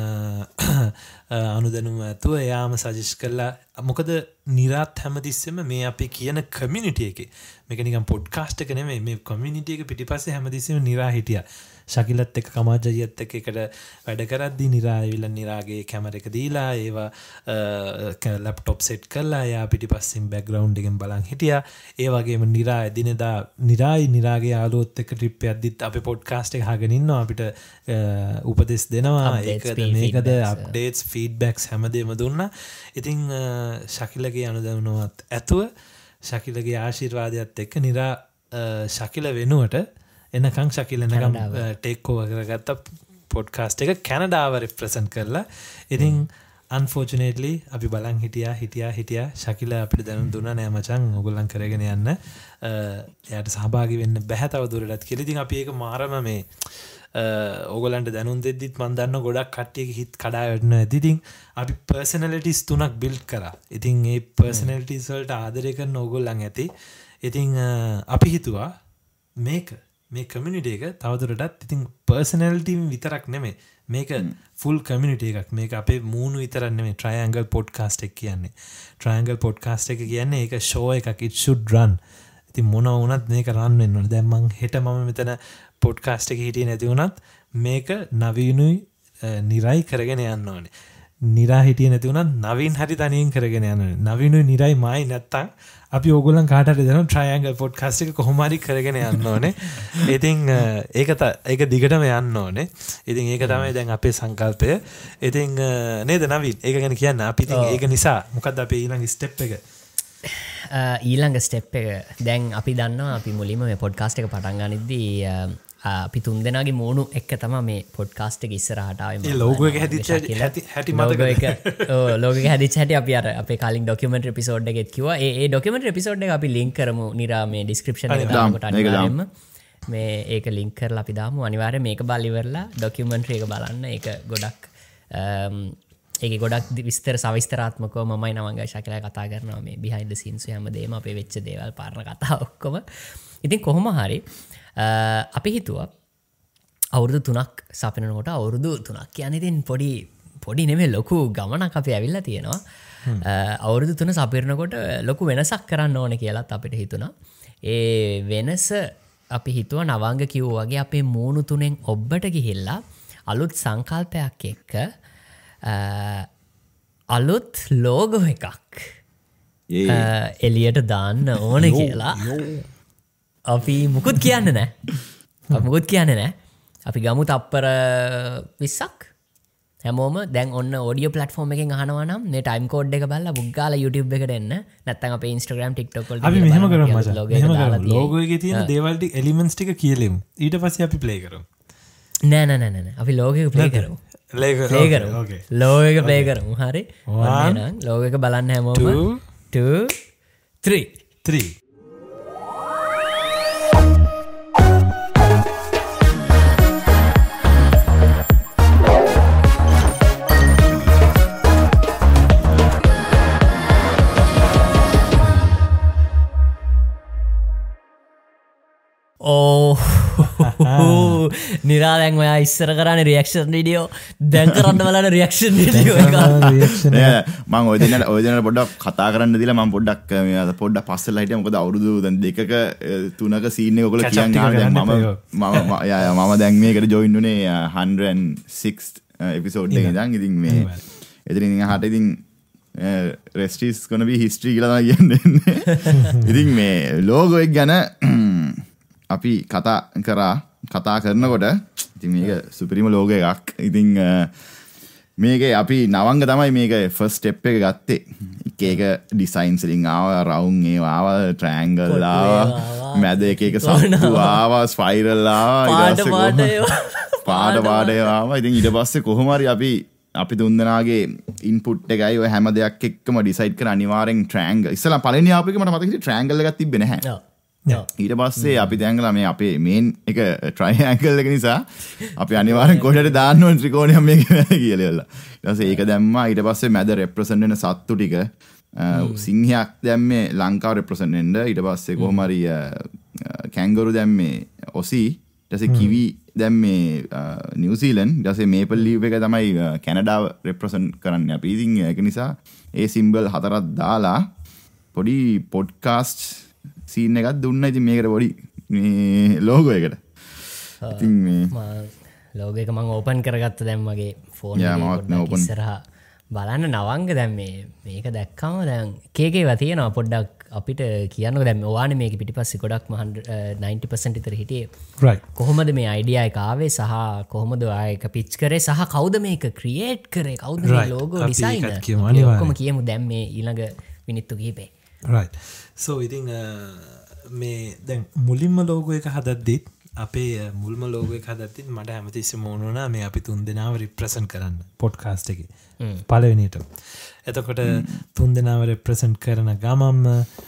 අනුදැනුම ඇතුව එයාම සජෙස්ට් කළා. මොකද නිරාත් හැමතිස්සෙම මේ අපි කියන කමියුනිටි එකේ මේක නිකන් පොඩ්කාස්ට් එක නෙමෙයි මේ කමියුනිටි එක පිටිපස්සේ හැමතිස්සෙම නිරා හිටියා. ශකිලත් එක්ක කමාජයත් එක්ක එකට වැඩ කරද්දී නිරා ඇවිල්ලා නිරාගේ කැමර එක දීලා ඒවා ලැප්ටොප් සෙට් කරලා එයා පිටිපස්සෙන් බෑග්ග්‍රවුන්ඩ් එකෙන් බලන් හිටියා. ඒ වගේම නිරා එදිනෙදා නිරායි නිරාගේ යාළුවොත් එක්ක ට්‍රිප් එකක්දිත් අපේ පොඩ්කාස්ට් එක අහගෙන ඉන්නවා. අපිට උපදෙස් දෙනවා. ඒකද මේකද අප්ඩේට්ස් ෆීඩ්බැක්ස් හැමදේම දුන්නා. ඉතින් ශකිලගේ අනුදැනුමත් ඇතුව ශකිලගේ ආශිර්වාදයත් එක්ක නිරා ශකිල වෙනුවට එනකං ශකිල එනකම් ටේක් ඕවර් කරගත්ත පොඩ්කාස්ට් එක කැනඩාව රිප්‍රසන්ට් කරලා. ඉතින් අන්ෆෝචුනේට්ලි අපි බලන් හිටියා හිටියා හිටියා ශකිල අපිට දැනුම් දුන්නා නෑ මචං ඕගොල්ලන් කරගෙන යන්න එයාට සහභාගී වෙන්න බැහැ තව දුරටත් කියලා. ඉතින් අපි ඒක මාරම මේ ඕගොල්ලන්ට දැනුම් දෙද්දිත් මම දන්න ගොඩක් කට්ටියගේ හිත කඩා වැටෙනවා ඇති. ඉතින් අපි පර්සනැලිටිස් තුනක් බිල්ඩ් කරා. ඉතින් මේ පර්සනැලිටිස් වලට ආදරය කරන ඕගොල්ලන් ඇති. ඉතින් අපි හිතුවා මේක මේ කමියුනිටි එක තවදුරටත් ඉතින් පර්සනැලිටි විතරක් නෙමෙයි මේක ෆුල් කමියුනිටි එකක්. මේක අපේ මූණු විතරක් නෙමෙයි ට්‍රයැන්ගල් පොඩ්කාස්ට් එක කියන්නේ. ට්‍රයැන්ගල් පොඩ්කාස්ට් එක කියන්නේ ඒක ෂෝ එකක්. it should run. ඉතින් මොනවා වුණත් මේක රන් වෙන්න ඕනේ. දැන් මං හෙට මම මෙතන පොඩ්කාස්ට් එකේ හිටියේ නැති වුණත් මේක නවීනුයි නිරයි කරගෙන යන්න ඕනේ. නිරා හිටියේ නැති වුණත් නවීන් හරි තනියෙන් කරගෙන යන්න ඕනේ. නවීනුයි නිරයි මායි නැත්තම් අපි ඕගොල්ලන් කාට හරි දෙනවා ට්‍රයැන්ගල් පොඩ්කාස්ට් එක කොහොම හරි කරගෙන යන්න ඕනේ. ඉතින් ඒක ඒක දිගටම යන්න ඕනේ. ඉතින් ඒක තමයි දැන් අපේ සංකල්පය. ඉතින් නේද නවීන්? ඒක ගැන කියන්න. අපි ඉතින් ඒක නිසා මොකද්ද අපේ ඊළඟ ස්ටෙප් එක? ඊළඟ ස්ටෙප් එක දැන් අපි දන්නවා අපි මුලින්ම මේ පොඩ්කාස්ට් එක පටන් ගනිද්දී අපි තුන් දෙනාගේ මූණු එක්ක තමයි මේ පොඩ්කාස්ට් එක ඉස්සරහට ආවේ. ඒ ලෝගෝ එක හැදිච්ච හැටි හැටි මතකද? ඔව් ලෝගෝ එක හැදිච්ච හැටි අපි අර අපේ කලින් ඩොකියුමන්ටරි එපිසෝඩ් එකෙත් කිව්වා. ඒ ඒ ඩොකියුමන්ටරි එපිසෝඩ් එක අපි ලින්ක් කරමු නිරා මේ ඩිස්ක්‍රිප්ෂන් එකේ දාමුට අනිවාර්යයෙන්ම. මේ ඒක ලින්ක් කරලා අපි දාමු. අනිවාර්යයෙන් මේක බලලා ඉවරලා ඩොකියුමන්ටරි එක බලන්න. ඒක ගොඩක් ඒක ගොඩක් විස්තර සවිස්තරාත්මකව මමයි නවංගයි ශකිලා කතා කරනවා මේ behind the scenes හැමදේම අපේ වෙච්ච දේවල් පාරන කතා ඔක්කොම. ඉතින් කොහොම හරි අපි හිතුවා අවුරුදු තුනක් සපනනකොට අවුරුදු තුනක් කියන්නේ ඉතින් පොඩි පොඩි නෙමෙයි ලොකු ගමනක් අපි ඇවිල්ලා තියෙනවා. අවුරුදු තුන සපිරනකොට ලොකු වෙනසක් කරන්න ඕනේ කියලාත් අපිට හිතුණා. ඒ වෙනස අපි හිතුවා නවංග කිව්වා වගේ අපේ මූණු තුනෙන් ඔබට ගිහිල්ලා අලුත් සංකල්පයක් එක්ක අලුත් ලෝගෝ එකක් එලියට දාන්න ඕන කියලා අපි මුකුත් කියන්න නෑ මුකුත් කියන්න නෑ අපි ගමු තප්පර විස්සක් හැමෝම දැන් ඔන්න ඔඩියෝ ප්ලට්ෆෝර්ම් එකෙන් අහනවා නම් මේ ටයිම් කෝඩ් එක බලලා බුග්ගාලා YouTube එකට එන්න නැත්නම් අපේ Instagram TikTok වල අපි මෙහෙම කරමු මචං මෙහෙම කරමු ලෝගෝ එකේ තියෙන දේවල් ටික එලිමන්ට්ස් ටික කියලෙමු ඊට පස්සේ අපි ප්ලේ කරමු නෑ නෑ නෑ නෑ අපි ලෝගෝ එක ප්ලේ කරමු ප්ලේ කරමු ලෝගෝ එක ප්ලේ කරමු හරි එහෙනම් ලෝගෝ එක බලන්න හැමෝම two three three ඕ නිරාදැන් ඔයා ඉස්සර කරන්න රියක්ෂන් විඩියෝ දැන් කරන්න බලන රියක්ෂන් විඩියෝ මං ඔය දෙන්නට ඔය දෙන්නට පොඩ්ඩක් කතා කරන්න දීලා මම පොඩ්ඩක් මේ පොඩ්ඩක් පස්සෙල්ලා හිටියා මොකද අවුරුදු දැන් දෙකක තුනක සීන් එක ඔයගොල්ලෝ කියන්න ආවා දැන් මම මම යා මම දැන් මේකට ජොයින් උනේ one hundred six එපිසෝඩ් එකේ ඉඳන් ඉතින් මේ එතනින් එහාට ඉතින් rest is gonna be history කියලා තමයි කියන්නේ ඉතින් මේ ලෝගෝ එක ගැන අපි කතා කරා කතා කරනකොට ඉතින් මේක සුපිරිම ලෝගෝ එකක්. ඉතින් මේකේ අපි නවංග තමයි මේක ෆස්ට් ස්ටෙප් එක ගත්තේ. එක එක ඩිසයින්ස් වලින් ආවා රවුන්ඩ් ඒවා ආවා ට්‍රයැන්ගල් ආවා මැද එක එක සත්තු ආවා ස්පයිරල් ආවා ඊට පස්සේ පාට පාට ඒවා ආවා. ඉතින් ඊට පස්සේ කොහොම හරි අපි අපි තුන්දෙනාගේ ඉන්පුට් එකයි ඔය හැම දෙයක් එක්කම ඩිසයිඩ් කරලා අනිවාර්යෙන් ට්‍රයැන්ගල් ඉස්සලා පළවෙනි ආපු එක මට මතක හිටියේ ට්‍රයැන්ගල් එකක් තිබ්බේ නැහැ. ඊට පස්සේ අපි දැන්ගලා මේ අපේ මේන් එක ට්‍රයිඇන්ගල් එක නිසා අපි අනිවාර්යෙන් කොහෙට දාන්න ඕන ත්‍රිකෝණයක් මේක කියලා ඉවරලා. ඊට පස්සේ ඒක දැම්මා. ඊට පස්සේ මැද රෙප්‍රසන්ට් වෙන සත්තු ටික සිංහයක් දැම්මේ ලංකාව රෙප්‍රසන්ට් වෙන්න. ඊට පස්සේ කොහොම හරි කැන්ගරු දැම්මේ ඔසී. ඊට පස්සේ කිවි දැම්මේ නිව්සීලන්ඩ්. ඊට පස්සේ මේපල් ලීව් එක තමයි කැනඩාව රෙප්‍රසන්ට් කරන්නේ අපි. ඉතින් ඒක නිසා ඒ සිම්බල් හතරක් දාලා පොඩි පොඩ්කාස්ට් සීන් එකක් දුන්න. ඉතින් මේකට පොඩි මේ ලෝගෝ එකට ඉතින් මේ ලෝගෝ එක මම ඕපන් කරගත්ත දැන් මගේ ෆෝන් එකේ ඉස්සරහා බලන්න නවංග දැන් මේ මේක දැක්කම දැන් එක එකේවා තියෙනවා පොඩ්ඩක් අපිට කියන්නකෝ දැන් ඔයානේ මේක පිටිපස්සේ ගොඩක්ම ninety percent විතර හිටියේ right කොහොමද මේ අයිඩියා එක ආවේ සහ කොහොමද ඔයා ඒක පිච් කරේ සහ කවුද මේක ක්‍රියේට් කරේ කවුද මේ ලෝගෝ ඩිසයිනර් ඔක්කොම කියමු දැන් මේ ඊළඟ මිනිත්තු කිහිපේ right so ඉතින් මේ දැන් මුලින්ම ලෝගෝ එක හදද්දිත් අපේ මුල්ම ලෝගෝ එක හදද්දිත් මට හැමතිස්සෙම ඕන වුණා මේ අපි තුන් දෙනාව රිප්‍රසන්ට් කරන්න පොඩ්කාස්ට් එකේ පළවෙනියට. එතකොට තුන් දෙනාව රිප්‍රසන්ට් කරන ගමම්ම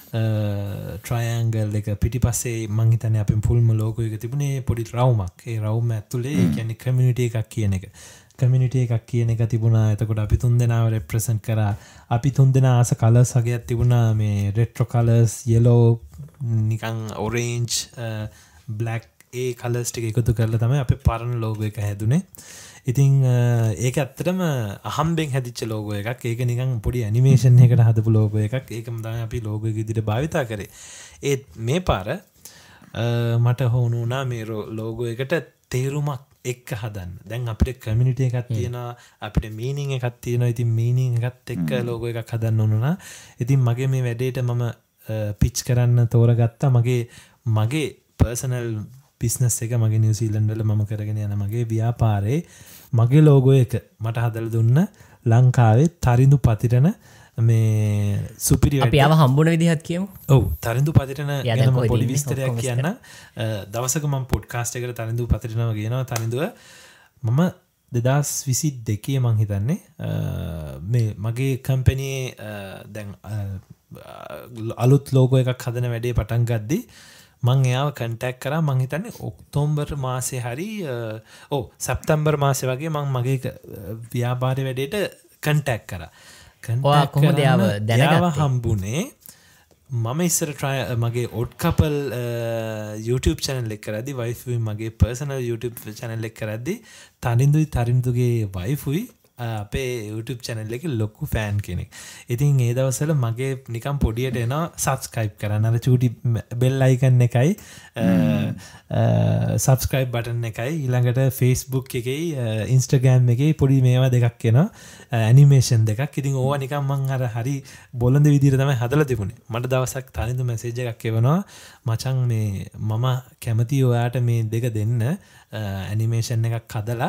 ට්‍රයැන්ගල් එක පිටිපස්සේ මං හිතන්නේ අපේ මුල්ම ලෝගෝ එක තිබුණේ පොඩි රවුමක්. ඒ රවුම ඇතුලේ ඒ කියන්නේ කමියුනිටි එකක් කියන එක. කමියුනිටි එකක් කියන එක තිබුණා. එතකොට අපි තුන් දෙනාව රෙප්‍රසන්ට් කරා. අපි තුන් දෙනා ආස කලර්ස් වගේක් තිබුණා මේ රෙට්‍රෝ කලර්ස්, yellow, නිකන් orange, black ඒ කලර්ස් ටික එකතු කරලා තමයි අපේ පරණ ලෝගෝ එක හැදුනේ. ඉතින් ඒක ඇත්තටම අහම්බෙන් හැදිච්ච ලෝගෝ එකක්. ඒක නිකන් පොඩි ඇනිමේෂන් එකකට හදපු ලෝගෝ එකක්. ඒකම තමයි අපි ලෝගෝ එක විදිහට භාවිතා කරේ. ඒත් මේ පාර මට හොුණු වුණා මේ ලෝගෝ එකට තේරුමක් එක්ක හදන්න. දැන් අපිට කමියුනිටි එකක් තියෙනවා, අපිට මීනින් එකක් තියෙනවා. ඉතින් මීනින් එකත් එක්ක ලෝගෝ එකක් හදන්න ඕනුණා. ඉතින් මගේ මේ වැඩේට මම පිච් කරන්න තෝරගත්තා. මගේ මගේ පර්සනල් බිස්නස් එක මගේ නිව්සීලන්ඩ් වල මම කරගෙන යන මගේ ව්‍යාපාරේ මගේ ලෝගෝ එක මට හදලා දුන්න ලංකාවේ තරිඳු පතිරණ මේ සුපිරි අපි ආව හම්බුන විදිහත් කියමු. ඔව් තරිඳු පතිරණ ගැන මම පොඩි විස්තරයක් කියන්න. දවසක මම පොඩ්කාස්ට් එකකට තරිඳු පතිරණව කියනවා. තරිඳුව මම දෙදහස් විසි දෙකේ මං හිතන්නේ මේ මගේ කම්පැනියේ දැන් අලුත් ලෝගෝ එකක් හදන වැඩේ පටන් ගද්දී මං එයාව කන්ටැක්ට් කරා. මං හිතන්නේ ඔක්තෝබර් මාසේ හරි ඔව් සැප්තැම්බර් මාසේ වගේ මං මගේ ව්‍යාපාරේ වැඩේට කන්ටැක්ට් කරා. ඔයා කොහොමද යාව දැනගත්තේ? හම්බුනේ මම ඉස්සර try මගේ ඔඩ් කපල් YouTube channel එක කරද්දි වයිෆුයි මගේ personal YouTube channel එක කරද්දි තරිඳුයි තරිඳුගේ වයිෆුයි අපේ YouTube channel එකේ ලොකු ෆෑන් කෙනෙක්. ඉතින් ඒ දවස්වල මගේ නිකන් පොඩියට එනවා subscribe කරන්න. අර චූටි bell icon එකයි subscribe button එකයි ඊළඟට Facebook එකේ Instagram එකේ පොඩි මේවා දෙකක් එනවා. ඇනිමේෂන් දෙකක්. ඉතින් ඕවා නිකන් මං අර හරි බොළඳ විදිහට තමයි හදලා තිබුණේ. මට දවසක් තනින්ද මැසේජ් එකක් එවනවා. මචං මේ මම කැමතියි ඔයාට මේ දෙක දෙන්න ඇනිමේෂන් එකක් හදලා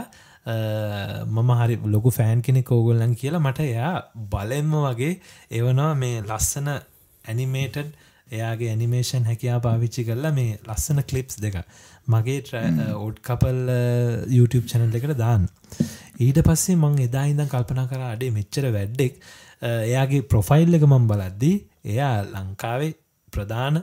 මම හරි ලොකු ෆෑන් කෙනෙක් ඕගොල්ලන් කියලා මට එයා බලෙන්ම වගේ එවනවා මේ ලස්සන ඇනිමේටඩ් එයාගේ ඇනිමේෂන් හැකියාව පාවිච්චි කරලා මේ ලස්සන ක්ලිප්ස් දෙක මගේ ඔඩ් කපල් YouTube channel එකට දාන්න. ඊට පස්සේ මං එදා ඉඳන් කල්පනා කරා අඩේ මෙච්චර වැඩෙක් එයාගේ ප්‍රොෆයිල් එක මම බලද්දී එයා ලංකාවේ ප්‍රධාන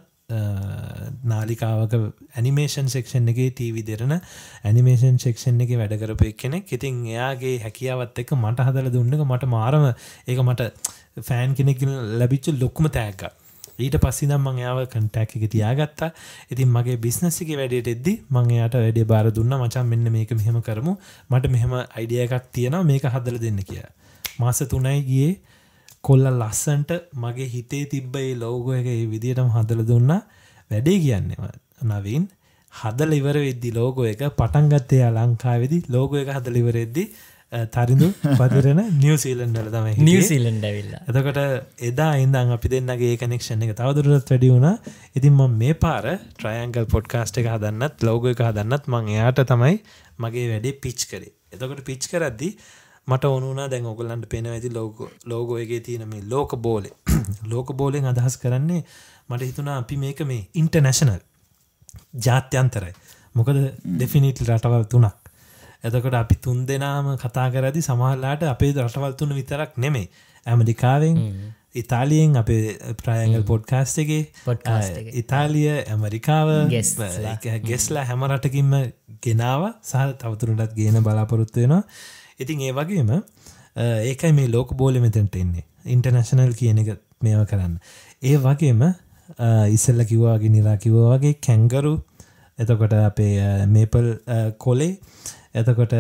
නාලිකාවක ඇනිමේෂන් සෙක්ෂන් එකේ ටීවී දෙරන ඇනිමේෂන් සෙක්ෂන් එකේ වැඩ කරපු එක්කෙනෙක්. ඉතින් එයාගේ හැකියාවත් එක්ක මට හදලා දුන්න එක මට මාරම ඒක මට ෆෑන් කෙනෙක්ගෙන් ලැබිච්ච ලොකුම තෑග්ගක්. ඊට පස්සේ ඉඳන් මම එයාව කන්ටැක්ට් එක තියාගත්තා. ඉතින් මගේ බිස්නස් එකේ වැඩේට එද්දි මම එයාට වැඩේ බාර දුන්නා. මචං මෙන්න මේක මෙහෙම කරමු. මට මෙහෙම අයිඩියා එකක් තියෙනවා මේක හදලා දෙන්න කියලා. මාස තුනයි ගියේ කොල්ල ලස්සන්ට මගේ හිතේ තිබ්බ ඒ ලෝගෝ එක ඒ විදිහටම හදලා දුන්නා. වැඩේ කියන්නේ නවීන් හදලා ඉවර වෙද්දි ලෝගෝ එක පටන් ගත්තේ යා ලංකාවේදී ලෝගෝ එක හදලා ඉවර වෙද්දි තරිඳු පදිරණ නිව්සීලන්ඩ් වල තමයි හිටියේ. නිව්සීලන්ඩ් ඇවිල්ලා. එතකොට එදා ඉඳන් අපි දෙන්නගේ ඒ කනෙක්ෂන් එක තවදුරටත් වැඩි වුණා. ඉතින් මම මේ පාර ට්‍රයැන්ගල් පොඩ්කාස්ට් එක හදන්නත් ලෝගෝ එක හදන්නත් මම එයාට තමයි මගේ වැඩේ පිච් කරේ. එතකොට පිච් කරද්දි මට ඕන වුණා දැන් ඔයගොල්ලන්ට පේනවා ඇති ලෝගෝ ලෝගෝ එකේ තියෙන මේ ලෝක බෝලේ ලෝක බෝලෙන් අදහස් කරන්නේ මට හිතුණා අපි මේක මේ ඉන්ටර්නැෂනල් ජාත්‍යන්තරයි. මොකද ඩෙෆිනිට්ලි රටවල් තුනක්. එතකොට අපි තුන් දෙනාම කතා කරද්දී සමහරලාට අපේ රටවල් තුන විතරක් නෙමෙයි. ඇමරිකාවෙන් ඉතාලියෙන් අපේ ට්‍රයැන්ගල් පොඩ්කාස්ට් එකේ ඉතාලිය ඇමරිකාව ගෙස්ලා හැම රටකින්ම ගෙනාව සහ තවදුරටත් ගේන බලාපොරොත්තු වෙනවා. ඉතින් ඒ වගේම ඒකයි මේ ලෝක බෝලෙ මෙතනට එන්නේ. ඉන්ටර්නැෂනල් කියන එක මේවා කරන්න. ඒ වගේම ඉස්සෙල්ලා කිව්වා වගේ නිරා කිව්වා වගේ කැන්ගරු එතකොට අපේ මේපල් කොලේ එතකොට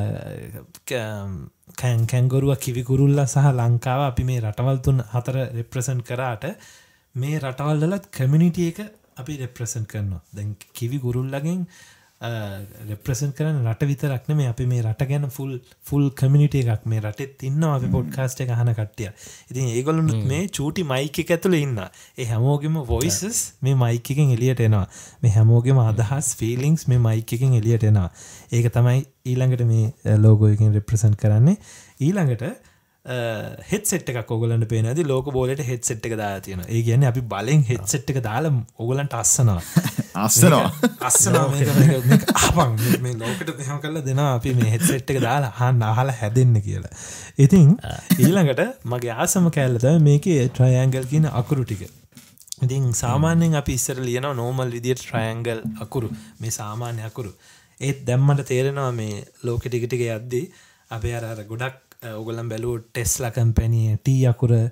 කැන්ගරුව කිවිකුරුල්ලා සහ ලංකාව අපි මේ රටවල් තුන හතර රෙප්‍රසන්ට් කරාට මේ රටවල් වලත් කමියුනිටි එක අපි රෙප්‍රසන්ට් කරනවා. දැන් කිවිකුරුල්ලගෙන් රෙප්‍රසන්ට් කරන රට විතරක් නෙමෙයි අපි මේ රට ගැන ෆුල් ෆුල් කමියුනිටි එකක් මේ රටෙත් ඉන්නවා අපි පොඩ්කාස්ට් එක අහන කට්ටිය. ඉතින් ඒගොල්ලොනුත් මේ චූටි මයික් එක ඇතුලේ ඉන්නවා. ඒ හැමෝගෙම වොයිසස් මේ මයික් එකෙන් එළියට එනවා. මේ හැමෝගෙම අදහස් ෆීලිංග්ස් මේ මයික් එකෙන් එළියට එනවා. ඒක තමයි ඊළඟට මේ ලෝගෝ එකෙන් රෙප්‍රසන්ට් කරන්නේ. ඊළඟට හෙඩ්සෙට් එකක් ඔයගොල්ලන්ට පේනවා. ඉතින් ලෝක බෝලෙට හෙඩ්සෙට් එක දාලා තියෙනවා. ඒ කියන්නේ අපි බලෙන් හෙඩ්සෙට් එක දාලා ඔයගොල්ලන්ට අස්සනවා. අස්සනවා. අස්සනවා මේක මේක අහපන් මේ ලෝකෙට මෙහෙම කරලා දෙනවා අපි මේ හෙඩ්සෙට් එක දාලා අහන්න අහලා හැදෙන්න කියලා. ඉතින් ඊළඟට මගේ ආසම කැලල තමයි මේකේ ට්‍රයැන්ගල් කියන අකුරු ටික. ඉතින් සාමාන්‍යයෙන් අපි ඉස්සර ලියනවා නෝමල් විදියට ට්‍රයැන්ගල් අකුරු. මේ සාමාන්‍ය අකුරු. ඒත් දැන් මට තේරෙනවා මේ ලෝකෙ ටික ටික යද්දී අපි අර අර ගොඩක් ඔයගොල්ලන් බැලුවොත් ටෙස්ලා කම්පැනි T අකුර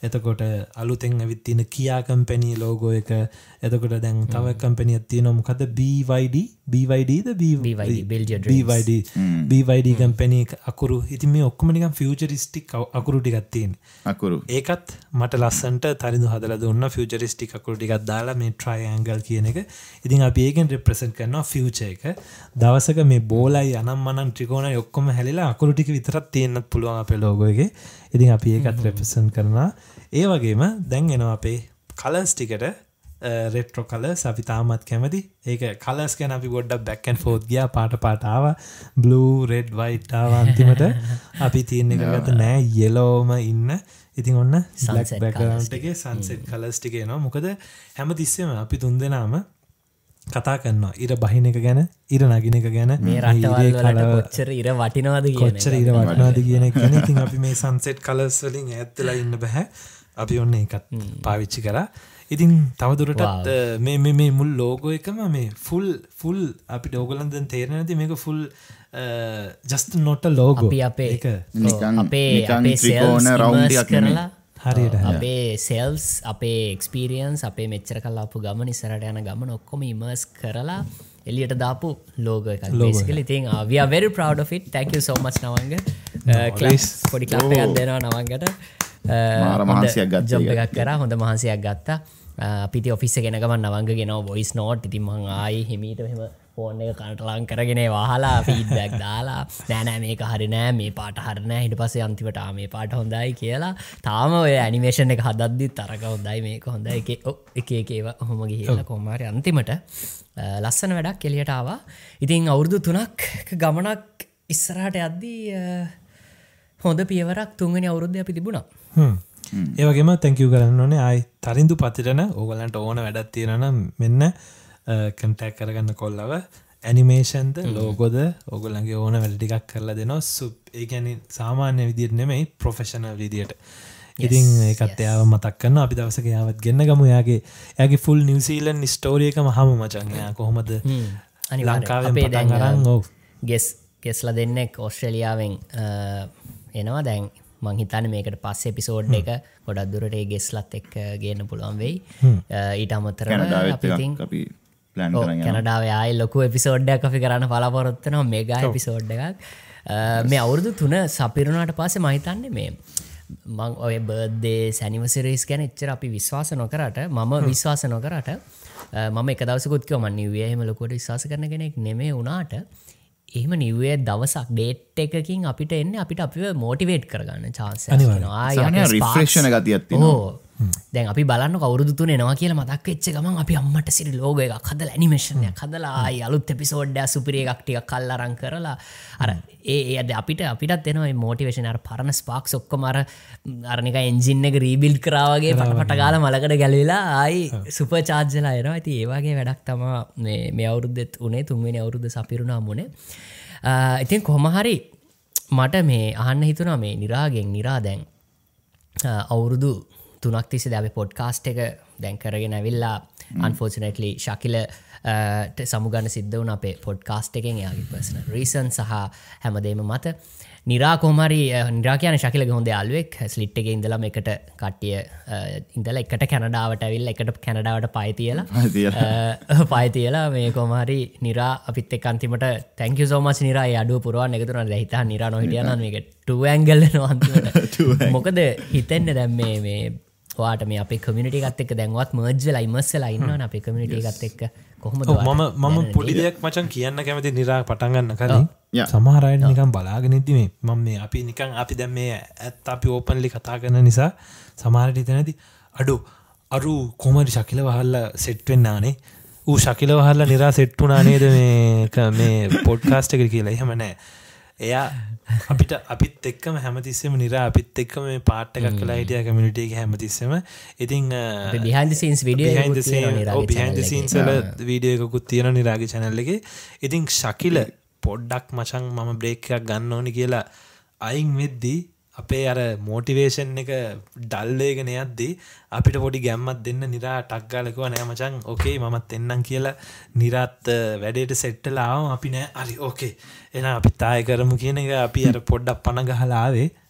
එතකොට අලුතෙන් ඇවිත් තියෙන Kia කම්පැනි ලෝගෝ එක එතකොට දැන් තව කම්පැනියක් තියෙනවා මොකද B Y D B Y D D B Y D build your B Y D B Y D company අකුරු ඉතින් මේ ඔක්කොම නිකන් ෆියුචරිස්ටික් අකුරු ටිකක් තියෙනවා අකුරු ඒකත් මට ලස්සන්ට තරිඳු හදලා දුන්නා ෆියුචරිස්ටික් අකුරු ටිකක් දාලා මේ ට්‍රයිඇන්ගල් කියන එක ඉතින් අපි ඒකෙන් රිප්‍රසන්ට් කරනවා ෆියුචර් එක දවසක මේ බෝලයි අනම් මනම් ත්‍රිකෝණයි ඔක්කොම හැලිලා අකුරු ටික විතරක් තියෙන්නත් පුළුවන් අපේ ලෝගෝ එකේ ඉතින් අපි ඒකත් රිප්‍රසන්ට් කරනවා ඒ වගේම දැන් එනවා අපේ කලර්ස් ටිකට රෙට්‍රෝ කලර්ස් අපි තාමත් කැමති ඒක කලර්ස් ගැන අපි පොඩ්ඩක් බෑක් ඇන්ඩ් ෆෝත් ගියා පාට පාට ආවා බ්ලූ රෙඩ් වයිට් ආවා අන්තිමට අපි තියෙන එක ගත්ත නෑ යෙලෝම ඉන්න ඉතින් ඔන්න බ්ලැක් බෑග්ග්‍රවුන්ඩ් එකේ සන්සෙට් කලර්ස් ටික එනවා මොකද හැමතිස්සෙම අපි තුන්දෙනාම කතා කරනවා ඉර බහින එක ගැන ඉර නගින එක ගැන මේ රටවල් වලට කොච්චර ඉර වටිනවද කියන කොච්චර ඉර වටිනවද කියන එක ගැන ඉතින් අපි මේ සන්සෙට් කලර්ස් වලින් ඈත් වෙලා ඉන්න බෑ අපි ඔන්න ඒකත් පාවිච්චි කරා ඉතින් තවදුරටත් මේ මේ මේ මුල් ලෝගෝ එකම මේ ෆුල් ෆුල් අපිට ඕගොල්ලන් දැන් තේරෙන්නේ නැති මේක full just not a logo අපි අපේ ඒක නිකන් අපේ නිකන් අපේ ත්‍රිකෝණ sales රවුන්ඩ් immerse එකක් නෙමෙයි කරලා හරියට අපේ සෙල්ස් අපේ එක්ස්පීරියන්ස් අපේ මෙච්චර කල් ආපු ගමන ඉස්සරහට යන ගමන ඔක්කොම ඉමර්ස් කරලා එලියට දාපු ලෝගෝ එකක් basically ඉතින් uh, we are very proud of it thank you so much Navanga class පොඩි ක්ලාප් එකක් දෙනවා නවංගට මාර මහන්සියක් ගත්තා ජොබ් එකක් කරා හොඳ මහන්සියක් ගත්තා අපිට ඔෆිස් එක ගෙන ගමන් නවංග ගෙනවා වොයිස් නෝට් ඉතින් මං ආයි හිමීට මෙහෙම ෆෝන් එක කනට ලං කරගෙන වහලා ෆීඩ්බැක් දාලා නෑ නෑ මේක හරි නෑ මේ පාට හරි නෑ ඊට පස්සේ අන්තිමට ආ මේ පාට හොඳයි කියලා තාම ඔය ඇනිමේෂන් එක හදද්දිත් අරක හොඳයි මේක හොඳයි එක එක එක ඒවා ඔහොම ගිහිල්ලා කොහොම හරි අන්තිමට ලස්සන වැඩක් එළියට ආවා ඉතින් අවුරුදු තුනක් ගමනක් ඉස්සරහට යද්දී හොඳ පියවරක් තුන්වෙනි අවුරුද්දේ අපි තිබුණා හ්ම් ඒ වගේම thank you කරන්න ඕනේ ආයි තරිඳු පතිරන ඕගලන්ට ඕන වැඩක් තියෙනවා නම් මෙන්න කන්ටැක්ට් කරගන්න කොල්ලව ඇනිමේෂන්ද ලෝගෝද ඕගලන්ගේ ඕන වැඩ ටිකක් කරලා දෙනවා ඒ කියන්නේ සාමාන්‍ය විදියට නෙමෙයි ප්‍රොෆෙෂනල් විදියට ඉතින් ඒකත් එයාව මතක් කරනවා අපි දවසක එයාවත් ගෙන්න ගමු එයාගේ එයාගේ ෆුල් නිව්සීලන්ඩ් ස්ටෝරි එකම අහමු මචං එයා කොහොමද ලංකාවෙන් පටන් අරන් ඔව් ගෙස් ගෙස්ලා දෙන්නෙක් ඕස්ට්‍රේලියාවෙන් එනවා දැන් මං හිතන්නේ මේකට පස්සේ එපිසෝඩ් එක ගොඩක් දුරට ඒ ගෙස්ලත් එක්ක ගේන්න පුළුවන් වෙයි ඊට අමතරව අපි ඉතින් අපි ප්ලෑන් කරන් යනවා කැනඩාවේ ආයේ ලොකු එපිසෝඩ් එකක් අපි කරන්න බලාපොරොත්තු වෙනවා මෙගා එපිසෝඩ් එකක් මේ අවුරුදු තුන සපිරුණාට පස්සේ මම හිතන්නේ මේ මං ඔය බර්ත්ඩේස් ඇනිවර්සරිස් ගැන එච්චර අපි විශ්වාස නොකරට මම විශ්වාස නොකරට මම එක දවසකුත් කිව්වා මම නිව් ඉයර් එහෙම ලොකුවට විශ්වාස කරන කෙනෙක් නෙමෙයි වුණාට එහෙම නිව් ඉයර් දවසක් ඩේට් එකකින් අපිට එන්නේ අපිට අපිව මොටිවේට් කරගන්න chance එකක් වෙනවා ආයෙ රිෆ්‍රෙෂන් එකක් තියක් තියෙනවා දැන් අපි බලන්න අවුරුදු තුන එනවා කියලා මතක් වෙච්ච ගමන් අපි අම්මට සිරි ලෝගෝ එකක් හදලා ඇනිමේෂන් එකක් හදලා ආයි අලුත් එපිසෝඩ් එකක් සුපිරි එකක් ටිකක් කල් අරන් කරලා අර ඒ ඒ අපිට අපිටත් එනවා මේ මොටිවේෂන් අර පරණ ස්පාක්ස් ඔක්කොම අර අර නිකන් එන්ජින් එක රීබිල්ඩ් කරා වගේ පට පට ගාලා මලකට ගැලවිලා ආයි සුපර් චාර්ජ් වෙලා එනවා. ඉතින් ඒ වගේ වැඩක් තමයි මේ මේ අවුරුද්දෙත් උනේ තුන්වෙනි අවුරුද්ද සපිරුණාම උනේ. ඉතින් කොහොම හරි මට මේ අහන්න හිතුණා මේ නිරාගෙන් නිරා දැන් අවුරුදු තුනක් තිස්සේ දැන් අපි පොඩ්කාස්ට් එක දැන් කරගෙන ඇවිල්ලා unfortunately ශකිල සමුගන්න සිද්ධ වුණ අපේ පොඩ්කාස්ට් එකෙන් එයාගේ පර්සනල් රීසන් සහ හැමදේම මත නිරා කොහමරි නිරා කියන්නේ ශකිලගේ හොඳ යාළුවෙක් ස්ලිට් එකේ ඉඳලා මේකට කට්ටිය ඉඳලා එකට කැනඩාවට ඇවිල්ලා එකට කැනඩාවට පය තියලා පය තියලා මේ කොහමරි නිරා අපිත් එක්ක අන්තිමට thank you so much නිරා ඒ අඩුව පුරවන්න එකතු වුණා. දැන් හිතා නිරා නොහිටියා නම් මේක two angle වෙනවා අන්තිමට. මොකද හිතෙන්නේ දැන් මේ මේ ඔයාට මේ අපේ කමියුනිටි එකත් එක්ක දැන්වත් මර්ජ් වෙලා ඉමර්ස් වෙලා ඉන්නවනේ අපේ කමියුනිටි එකත් එක්ක කොහොමද මම මම පොඩි දෙයක් මචං කියන්න කැමති නිරා පටන් ගන්න කලින් සමහර අය නිකන් බලාගෙන ඉද්දි මේ මම මේ අපි නිකන් අපි දැන් මේ ඇත්ත අපි ඕපන්ලි කතා කරන නිසා සමහර විට එතනදී අඩෝ අරු කොහමද ශකිල වහල්ලා සෙට් වෙන්න ආනේ ඌ ශකිල වහල්ලා නිරා සෙට් වුණා නේද මේ මේ පොඩ්කාස්ට් එකට කියලා. එහෙම නැහැ. එයා අපිට අපිත් එක්කම හැමතිස්සෙම නිරා අපිත් එක්කම මේ පාට් එකක් කළා හිටියා කමියුනිටි එකේ හැමතිස්සෙම. ඉතින් behind the scenes video behind the scenes ඔව් behind the scenes වල වීඩියෝ එකකුත් තියෙනවා නිරාගේ channel එකේ. ඉතින් ශකිල පොඩ්ඩක් මචං මම බ්‍රේක් එකක් ගන්න ඕනි කියලා අයින් වෙද්දී අපේ අර මොටිවේෂන් එක ඩල් වෙගෙන යද්දී අපිට පොඩි ගැම්මක් දෙන්න නිරා ටක් ගාලා කිව්වා නෑ මචං ඕකේ මමත් එන්නම් කියලා. නිරාත් වැඩේට සෙට් වෙලා ආවම අපි නෑ හරි ඕකේ එහෙනම් අපි තාය කරමු කියන එක අපි අර පොඩ්ඩක් පණ ගහලා ආවේ.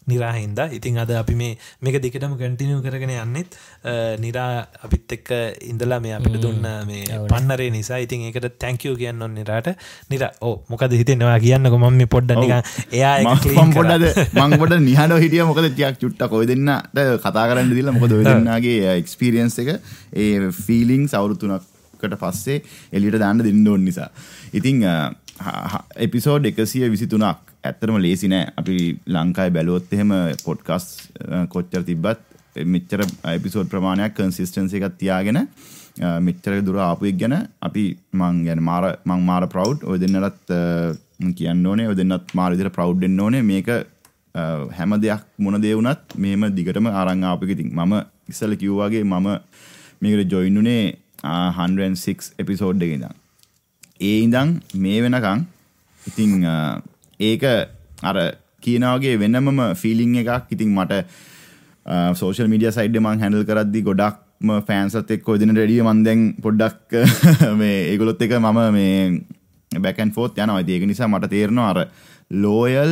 නිරාහින්ද. ඉතින් අද අපි මේ මේක දිගටම කන්ටිනියු කරගෙන යන්නෙත් නිරා අපිත් එක්ක ඉඳලා මේ අපිට දුන්න මේ පන්නරේ නිසා. ඉතින් ඒකට thank you කියන්න ඕනේ නිරාට. නිරා ඔව් මොකද හිතෙන්නේ ඔයා කියන්නකෝ මම මේ පොඩ්ඩක් නිකන් එයා එක ක්ලීන් කරා. මම පොඩ්ඩක් නිහඬව හිටියා මොකද ටිකක් චුට්ටක් ඔය දෙන්නට කතා කරන්න දීලා මොකද ඔය දෙන්නාගේ එක්ස්පීරියන්ස් එක ඒ ෆීලිංගස් අවුරුදු තුනකට පස්සේ එළියට දාන්න දෙන්න ඕන නිසා. ඉතින් එපිසෝඩ් එකසිය විසිතුනක් ඇත්තටම ලේසි නෑ. අපි ලංකාවේ බැලුවොත් එහෙම පොඩ්කාස්ට් කොච්චර තිබ්බත් මෙච්චර එපිසෝඩ් ප්‍රමාණයක් කන්සිස්ටන්සි එකක් තියාගෙන මෙච්චර දුර ආපු එක ගැන අපි මං يعني මාර මං මාර ප්‍රවුඩ්. ඔය දෙන්නටත් කියන්න ඕනේ. ඔය දෙන්නත් මාර විදිහට ප්‍රවුඩ් වෙන්න ඕනේ. මේක හැම දෙයක් මොන දේ වුණත් මෙහෙම දිගටම අරන් ආපු එක. ඉතින් මම ඉස්සෙල්ලා කිව්වා වගේ මම මේකට ජොයින් උනේ one hundred six එපිසෝඩ් එකේ ඉඳන්. ඒ ඉඳන් මේ වෙනකන් ඉතින් ඒක අර කියනා වගේ වෙනමම ෆීලිං එකක්. ඉතින් මට සෝෂල් මීඩියා සයිඩ් එක මම හැන්ඩල් කරද්දි ගොඩක්ම ෆෑන්ස්ලත් එක්ක ඔය දිනට රෙඩිය මම දැන් පොඩ්ඩක් මේ ඒගොල්ලොත් එක්ක මම මේ බෑක් ඇන්ඩ් ෆෝත් යනවා. ඉතින් ඒක නිසා මට තේරෙනවා අර ලෝයල්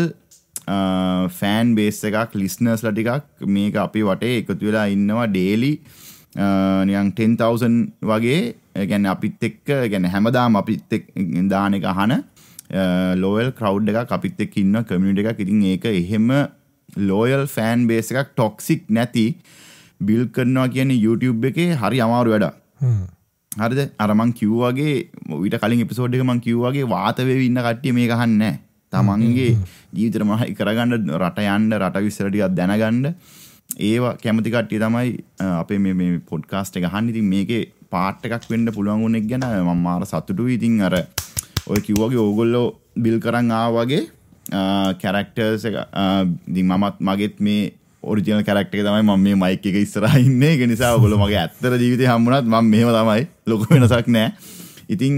ෆෑන් බේස් එකක් ලිස්නර්ස්ලා ටිකක් මේක අපි වටේ එකතු වෙලා ඉන්නවා ඩේලි නිකන් ten thousand වගේ. ඒ කියන්නේ අපිත් එක්ක ඒ කියන්නේ හැමදාම අපිත් එක්ක දාන එක අහන ලෝයල් ක්‍රවුඩ් එකක් අපිත් එක්ක ඉන්න කමියුනිටි එකක්. ඉතින් ඒක එහෙම ලෝයල් ෆෑන් බේස් එකක් ටොක්සික් නැති බිල්ඩ් කරනවා කියන්නේ YouTube එකේ හරි අමාරු වැඩක්. හරිද? අර මං කිව්වා වගේ ඊට කලින් එපිසෝඩ් එක මං කිව්වා වගේ වාත වේවි ඉන්න කට්ටිය මේක අහන්නේ නැහැ. තමන්ගේ ජීවිතේ මොනවයි කරගන්න රට යන්න රට විශ්සර ටිකක් දැනගන්න ඒවා කැමති කට්ටිය තමයි අපේ මේ මේ පොඩ්කාස්ට් එක අහන්නේ. ඉතින් මේකේ පාර්ට් එකක් වෙන්න පුළුවන් වුණ එක ගැන මම මාර සතුටුයි. ඉතින් අර ඔය කිව්වා වගේ ඕගොල්ලෝ බිල් කරන් ආවා වගේ කැරක්ටර්ස් එක ඉතින් මමත් මගෙත් මේ ඔරිජිනල් කැරක්ටර් එක තමයි මම මේ මයික් එක ඉස්සරහා ඉන්නේ. ඒක නිසා ඔයගොල්ලෝ මගේ ඇත්තට ජීවිතේ හම්බුණත් මම මෙහෙම තමයි. ලොකු වෙනසක් නැහැ. ඉතින්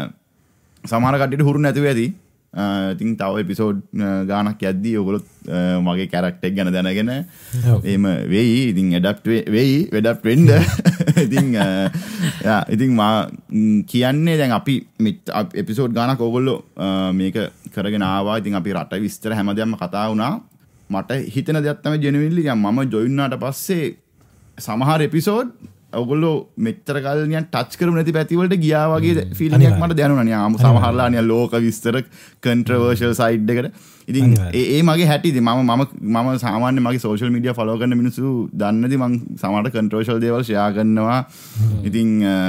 සමහර කට්ටියට හුරු නැතුව ඇති. ඉතින් තව එපිසෝඩ් ගානක් යද්දී ඔයගොල්ලොත් මගේ කැරක්ටර් එක ගැන දැනගෙන එහෙම වෙයි. ඉතින් ඇඩැප්ට් වෙයි. ඇඩැප්ට් වෙන්න. ඉතින් යා ඉතින් මා කියන්නේ දැන් අපි එපිසෝඩ් ගානක් ඔයගොල්ලෝ මේක කරගෙන ආවා. ඉතින් අපි රට විස්තර හැමදේම කතා වුණා. මට හිතෙන දෙයක් තමයි ජෙනුවින්ලි දැන් මම ජොයින් වුණාට පස්සේ සමහර එපිසෝඩ් ඔයගොල්ලෝ මෙච්චර කල් නිකන් ටච් කරමු නැති පැති වලට ගියා වගේ ෆීලිං එකක් මට දැනුණා. නිකන් සමහරලා නිකන් ලෝක විස්තර කන්ට්‍රොවර්ෂල් සයිඩ් එකට. ඉතින් ඒ ඒ මගේ හැටි ඉතින් මම මම මම සාමාන්‍ය මගේ සෝෂල් මීඩියා ෆලෝ කරන මිනිස්සු දන්නේදී මම සමහර කන්ට්‍රොවර්ෂල් දේවල් ෂෙයා කරනවා. ඉතින්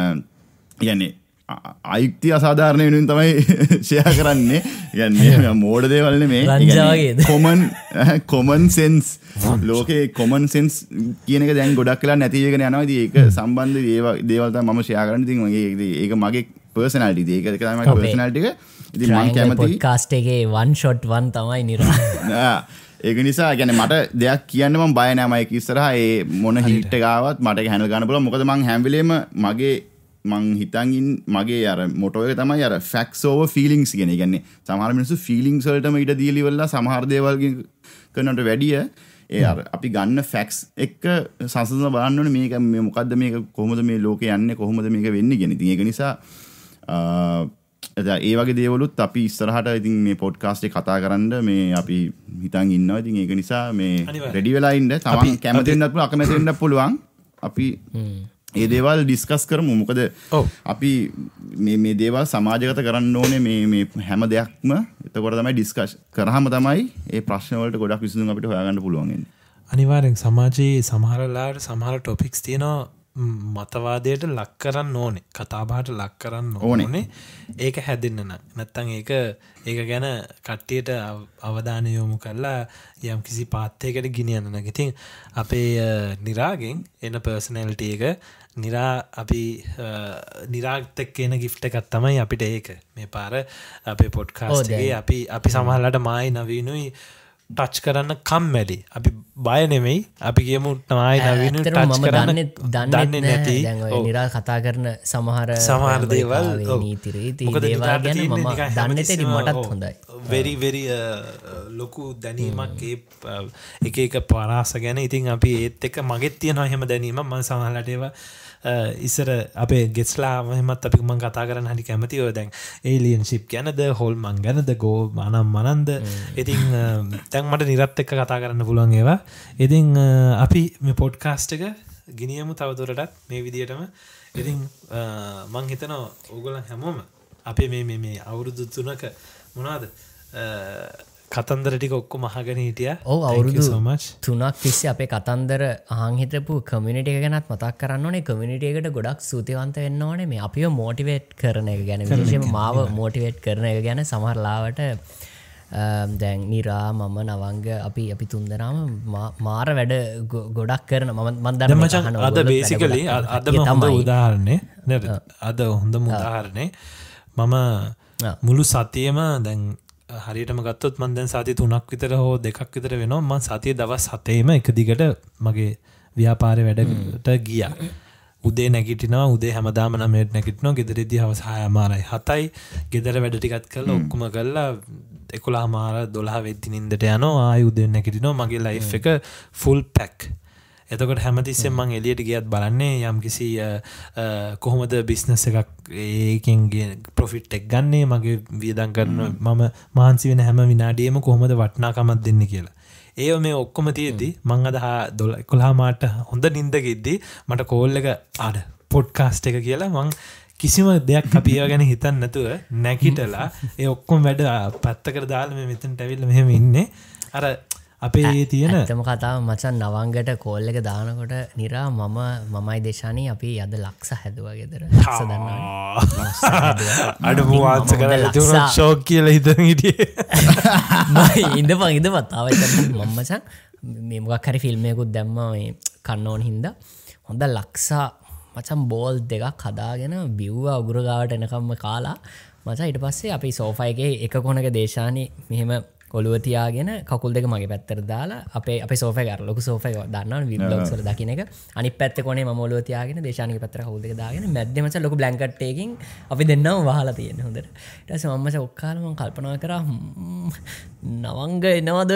يعني අයික්ති අසාධාරණ වෙනුවෙන් තමයි ෂෙයා කරන්නේ. කියන්නේ මෝඩ දේවල් නෙමෙයි. කොමන් කොමන් සෙන්ස් ලෝකේ කොමන් සෙන්ස් කියන එක දැන් ගොඩක් වෙලා නැති වෙගෙන යනවා. ඉතින් ඒක සම්බන්ධ දේවල් තමයි මම ෂෙයා කරන්නේ. ඉතින් ඒක මගේ පර්සනැලිටි. ඒක තමයි මගේ පර්සනැලිටි එක. ඉතින් මම කැමති පොඩ්කාස්ට් එකේ one shot one තමයි නිරා. ඒක නිසා කියන්නේ මට දෙයක් කියන්න මම බය නැහැ. මයික් ඉස්සරහා ඒ මොන හීට් එක ආවත් මට ඒක හැන්ඩල් ගන්න පුළුවන්. මොකද මම හැම වෙලේම මගේ මං හිතන්ගින් මගේ අර මොටෝ එක තමයි අර ෆැක්ට්ස් ඕවර් ෆීලිංග්ස් කියන. ඒ කියන්නේ සමහර මිනිස්සු ෆීලිංග්ස් වලටම ඉඩ දීලා ඉවරලා සමහර දේවල් කරනට වැඩිය ඒ අර අපි ගන්න ෆැක්ට්ස් එක්ක සංසඳන බලන්න ඕනේ. මේක මේ මොකද්ද මේක කොහොමද මේ ලෝකේ යන්නේ කොහොමද මේක වෙන්නේ කියන. ඉතින් ඒක නිසා ඒ වගේ දේවලුත් අපි ඉස්සරහට ඉතින් මේ පොඩ්කාස්ට් එක කතා කරන්න මේ අපි හිතන් ඉන්නවා. ඉතින් ඒක නිසා මේ රෙඩි වෙලා ඉන්න. තමන් කැමති වෙන්නත් පුළුවන් අකමැති වෙන්නත් පුළුවන්. අපි ඒ දේවල් ඩිස්කස් කරමු. මොකද අපි මේ මේ දේවල් සමාජගත කරන්න ඕනේ මේ මේ හැම දෙයක්ම. එතකොට තමයි ඩිස්කස් කරාම තමයි ඒ ප්‍රශ්න වලට ගොඩක් විසඳුම් අපිට හොයාගන්න පුළුවන් වෙන්නේ. අනිවාර්යෙන් සමාජයේ සමහරලාට සමහර ටොපික්ස් තියෙනවා මතවාදයට ලක් කරන්න ඕනේ. කතාබහට ලක් කරන්න ඕනේ. ඒක හැදෙන්න නම්. නැත්තම් ඒක ඒක ගැන කට්ටියට අවධානය යොමු කරලා යම් කිසි පාත්‍යයකට ගෙනියන්න නම්. ඉතින් අපේ නිරාගෙන් එන පර්සනැලිටි එක නිරා අපි නිරාගත් එක්ක එන ගිෆ්ට් එකක් තමයි අපිට ඒක. මේ පාර අපේ පොඩ්කාස්ට් එකේ අපි අපි සමහරලාට මායි නවීනුයි ටච් කරන්න කම්මැලි. අපි බය නෙමෙයි. අපි කියමු මායි නවීනුයි ටච් කරන්න දන්නේ නැති. නිරා කතා කරන සමහර සමහර දේවල් නීති රීති දේවල් ගැන මම දන්නේ නැති මටත් හොඳයි. very very ලොකු දැනීමක් ඒ එක එක පරාස ගැන. ඉතින් අපි ඒත් එක්ක මගෙත් තියෙනවා එහෙම දැනීමක්. මම සමහරලාට ඒවා ඉස්සර අපේ ගෙස්ලා මෙහෙමත් අපි මම කතා කරන්න හරි කැමති. ඔය දැන් ඒලියන්ෂිප් ගැනද හොල්මන් ගැනද ගෝ මනම් මනන්ද. ඉතින් දැන් දැන් මට නිරත් එක්ක කතා කරන්න පුළුවන් ඒවා. ඉතින් අපි මේ පොඩ්කාස්ට් එක ගෙනියමු තවදුරටත් මේ විදිහටම. ඉතින් මං හිතනවා ඕගොල්ලන් හැමෝම අපේ මේ මේ මේ අවුරුදු තුනක මොනවද කතන්දර ටික ඔක්කොම අහගෙන හිටියා. ඔව් අවුරුදු තුනක් තිස්සේ අපේ කතන්දර අහන් හිටපු කමියුනිටි එක ගැනත් මතක් කරන්න ඕනේ. කමියුනිටි එකට ගොඩක් ස්තුතිවන්ත වෙන්න ඕනේ මේ අපිව මොටිවේට් කරන එක ගැන. විශේෂයෙන්ම මාව මොටිවේට් කරන එක ගැන සමහර ලාවට දැන් නිරා මම නවංග අපි අපි තුන්දෙනාම මාර වැඩ ගොඩක් කරන මම මම දන්න මචං අද බේසිකලි අදම හොඳ උදාහරණේ නේද? අද හොඳම උදාහරණේ මම මුළු සතියෙම දැන් හරියටම ගත්තොත් මම දැන් සතිය තුනක් විතර හෝ දෙකක් විතර වෙනවා. මම සතිය දවස් හතේම එක දිගට මගේ ව්‍යාපාරේ වැඩට ගියා. උදේ නැගිටිනවා, උදේ හැමදාම නවයට නැගිටිනවා, ගෙදරදී හවස හයමාරයි හතයි ගෙදර වැඩ ටිකත් කරලා ඔක්කොම කරලා එකොළහමාර දොළහ වෙද්දි නින්දට යනවා. ආයි උදේ නැගිටිනවා. මගේ ලයිෆ් එක ෆුල් පැක්. එතකොට හැමතිස්සෙම මං එළියට ගියත් බලන්නේ යම්කිසි කොහොමද බිස්නස් එකක් ඒකෙන් ප්‍රොෆිට් එක ගන්නේ, මගේ වියදම් කරන මම මහන්සි වෙන හැම විනාඩියෙම කොහොමද වටිනාකමක් දෙන්නේ කියලා. ඒව මේ ඔක්කොම තියෙද්දි මං අද එකොළහ මාට හොඳ නිින්ද ගෙද්දි මට කෝල් එක ආද පොඩ්කාස්ට් එක කියලා මං කිසිම දෙයක් අපි ඒව ගැන හිතන්නේ නැතුව නැගිටලා ඒ ඔක්කොම වැඩ පැත්තකට දාලා මේ මෙතනට ඇවිල්ලා මෙහෙම ඉන්නේ. අර අපේ තියෙන ඇත්තම කතාව මචන් නවංගට කෝල් එක දානකොට නිරා මම මමයි දේශානී අපි අද ලක්ෂ හැදුවා ගෙදර. ලක්ෂ දන්නවනේ. අඩු වාත්ස කරලා තියුණා ෂෝක් කියලා හිතන් හිටියේ. මම ඉඳපන් ඉඳපන් තාම මම මචන් මේ මොකක් හරි ෆිල්ම් එකකුත් දැම්මා මේ කන්න ඕන හින්දා. හොඳ ලක්ෂ මචන් බෝල් දෙකක් හදාගෙන බිව්වා උගුර ගාවට එනකම්ම කාලා. මචන් ඊට පස්සේ අපි සෝෆා එකේ එක කොනක දේශානී මෙහෙම ඔළුව තියාගෙන කකුල් දෙක මගේ පැත්තට දාලා අපේ අපේ සෝෆා එක අර ලොකු සෝෆා එක දන්නවනේ විබ්ලොග්ස් වල දකින්න එක අනිත් පැත්තේ කොනේ මම ඔළුව තියාගෙන දේශානික පැත්තට කකුල් දෙක දාගෙන මැද්දේ මචං ලොකු බ්ලැන්කට් එකකින් අපි දෙන්නම වහලා තියෙන්නේ හොඳට. ඊට පස්සේ මම මචං ඔක්කාලා මම කල්පනා කරා නවංග එනවද?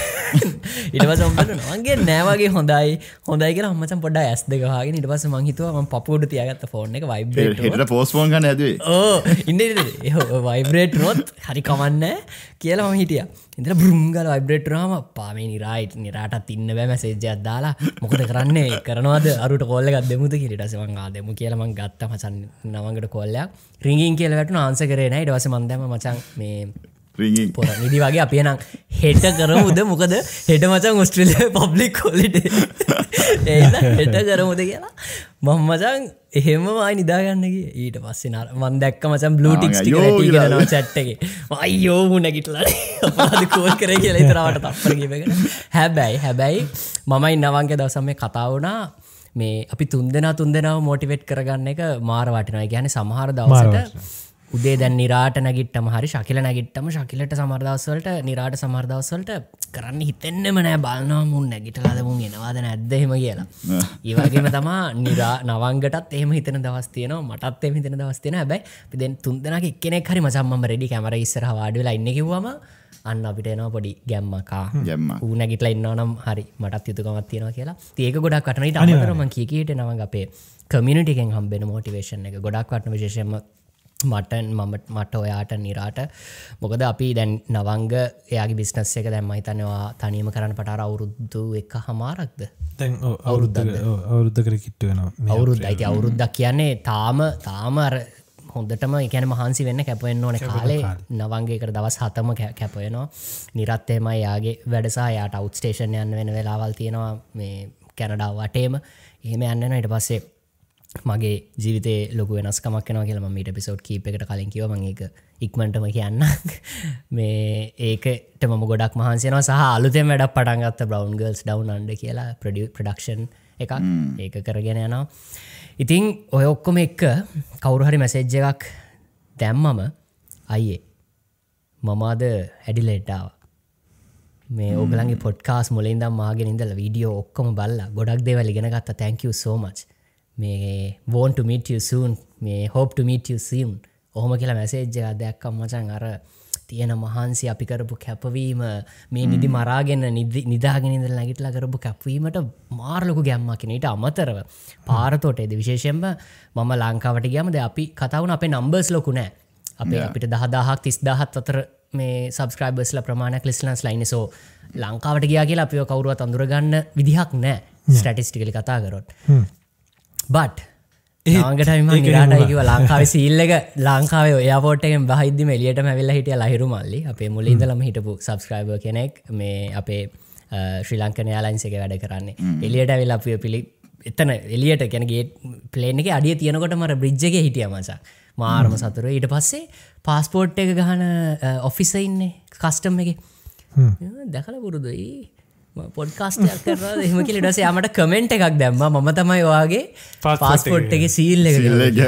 ඊට පස්සේ මම බැලුවා නවංගේ නෑ වගේ හොඳයි හොඳයි කියලා මම මචං පොඩ්ඩක් ඇස් දෙක වහගෙන ඊට පස්සේ මම හිතුවා මම පපුව උඩ තියාගත්ත ෆෝන් එක වයිබ්‍රේට් වුණා. හෙට පෝස්ට්පෝන් ගන්න හැදුවේ. ඕ ඉන්නේ ඉන්නේ ඒ වයිබ්‍රේට් වුණොත් හරි කමන්නේ කියලා මම හිටියා. ඉඳලා බ්‍රුම් ගාලා වයිබ්‍රේට් වුණාම අප්පා මේ නිරායිට් නිරාටත් ඉන්න බෑ මැසේජ් එකක් දාලා මොකද කරන්නේ කරනවද අරුට කෝල් එකක් දෙමුද කියලා. ඊට පස්සේ මං ආ දෙමු කියලා මං ගත්තා මචං නවංගට කෝල් එකක් රින්ගින් කියලා වැටුණා ආන්සර් කරේ නැහැ. ඊට පස්සේ මං දැම්ම මචං මේ රින්ගින් පොර නිදි වගේ අපි එනං හෙට කරමුද මොකද හෙට මචං ඕස්ට්‍රේලියාවේ පබ්ලික් හොලිඩේ ඒක හෙට කරමුද කියලා මම මචං එහෙම ආයි නිදා ගන්න ගියේ. ඊට පස්සේ මම දැක්ක මචං බ්ලූ ටික්ස් ටික රැටි කරනවා chat එකේ. අයියෝ මු නැගිටලා අපරාධ කෝල් කරේ කියලා ඉතරවට තප්පර ගිහගෙන. හැබැයි හැබැයි මමයි නවංගේ දවසම මේ කතා වුණා මේ අපි තුන්දෙනා තුන්දෙනාව මොටිවේට් කරගන්න එක මාර වටිනවා. ඒ කියන්නේ සමහර දවසට උදේ දැන් නිරාට නැගිට්ටම හරි ශකිල නැගිට්ටම ශකිලට සමහර දවස්වලට නිරාට සමහර දවස්වලට කරන්න හිතෙන්නෙම නෑ බලනවා මුන් නැගිටලාද මුන් එනවාද නැද්ද එහෙම කියලා. ඒ වගේම තමයි නිරා නවංගටත් එහෙම හිතෙන දවස් තියෙනවා මටත් එහෙම හිතෙන දවස් තියෙනවා. හැබැයි අපි දැන් තුන්දෙනාගේ එක්කෙනෙක් හරි මචං මම රෙඩි කැමරා ඉස්සරහා වාඩි වෙලා ඉන්නේ කිව්වම අන්න අපිට එනවා පොඩි ගැම්මක් ආ ඌ නැගිටලා ඉන්නවා නම් හරි මටත් යුතුයකමක් තියෙනවා කියලා. ඉතින් ඒක ගොඩක් වටන. ඊට අමතරව මම කී කීට නවංග අපේ කමියුනිටි එකෙන් හම්බෙන මොටිවේෂන් එක ගොඩක් වටන විශේෂයෙන්ම මට මම මට ඔයාට නිරාට මොකද අපි දැන් නවංග එයාගේ බිස්නස් එක දැන් මම හිතන්නේ තනියම කරන්න පටන් අර අවුරුදු එකමාරක්ද දැන් අවුරුද්දක අවුරුද්දකට කිට්ටු වෙනවා අවුරුද්දයි. ඉතින් අවුරුද්දක් කියන්නේ තාම තාම අර හොඳටම ඒ කියන්නේ මහන්සි වෙන්න කැප වෙන්න ඕනේ කාලේ. නවංගේකට දවස් හතම කැප වෙනවා. නිරත් එහෙමයි යාගේ වැඩ සහ යාට අවුට් ස්ටේෂන් යන්න වෙන වෙලාවල් තියෙනවා මේ කැනඩාව වටේම. එහෙම යන්න වෙනවා. ඊට පස්සේ මගේ ජීවිතේ ලොකු වෙනස්කමක් වෙනවා කියලා මම ඊට එපිසෝඩ් කීප එකකට කලින් කිව්වා. මම ඒක ඉක්මනටම කියන්න මේ ඒකට මම ගොඩක් මහන්සි වෙනවා සහ අලුතෙන් වැඩක් පටන් ගත්ත බ්‍රවුන් ගර්ල්ස් ඩවුන් අන්ඩර් කියලා ප්‍රොඩක්ෂන් එකක්. ඒක කරගෙන යනවා. ඉතින් ඔය ඔක්කොම එක්ක කවුරු හරි මැසේජ් එකක් දැම්මම අයියේ මම අද ඇඩිලේඩ් ආවා. මේ ඕගලන්ගේ පොඩ්කාස්ට් මුලින් ඉඳන් මාගෙන ඉඳලා වීඩියෝ ඔක්කොම බලලා ගොඩක් දේවල් ඉගෙන ගත්තා. thank you so much. මේ want to meet you soon මේ hope to meet you soon ඔහොම කියලා මැසේජ් එකක් දැක්කම මචං අර තියෙන මහන්සි අපි කරපු කැපවීම මේ නිදි මරාගෙන නිදාගෙන ඉඳලා නැගිටලා කරපු කැපවීමට මාර ලොකු ගැම්මක් එන. ඊට අමතරව පාරතෝටේදී විශේෂයෙන්ම මම ලංකාවට ගියාම දැන් අපි කතා වුණා අපේ නම්බර්ස් ලොකු නෑ. අපේ අපිට දහ දහසක් තිස් දහසක් අතර මේ සබස්ක්‍රයිබර්ස්ලා ප්‍රමාණයක් ලිස්නර්ස්ලා ඉන්නේ. සෝ ලංකාවට ගියා කියලා අපිව කවුරුවත් අඳුරගන්න විදිහක් නැහැ ස්ටැටිස්ටිකලි කතා කරොත්. බට් නාගටම නිරාටයි කිව්වා ලංකාවේ සීල් එක ලංකාවේ එයාපෝට් එකෙන් බහිද්දිම එළියටම ඇවිල්ලා හිටියා ලහිරු මල්ලි. අපේ මුලින් ඉඳලම හිටපු සබස්ක්‍රයිබර් කෙනෙක් මේ අපේ ශ්‍රී ලංකන් එයාලයින්ස් එකේ වැඩ කරන්නේ. එළියට ඇවිල්ලා අපිව පිළි එතන එළියට කියන්නේ ගේට් ප්ලේන් එකේ අඩිය තියනකොටම අර බ්‍රිජ් එකේ හිටියා මචං. මාරම සතුටුයි. ඊට පස්සේ පාස්පෝර්ට් එක ගහන ඔෆිසර් ඉන්නේ කස්ටම් එකේ. දැකලා පුරුදුයි. පොඩ්කාස්ටයක් කරනවා එහෙම කියලා ඊට පස්සේ යාමට කමෙන්ට් එකක් දැම්මා මම තමයි ඔයාගේ පාස්පෝර්ට් එකේ සීල් එක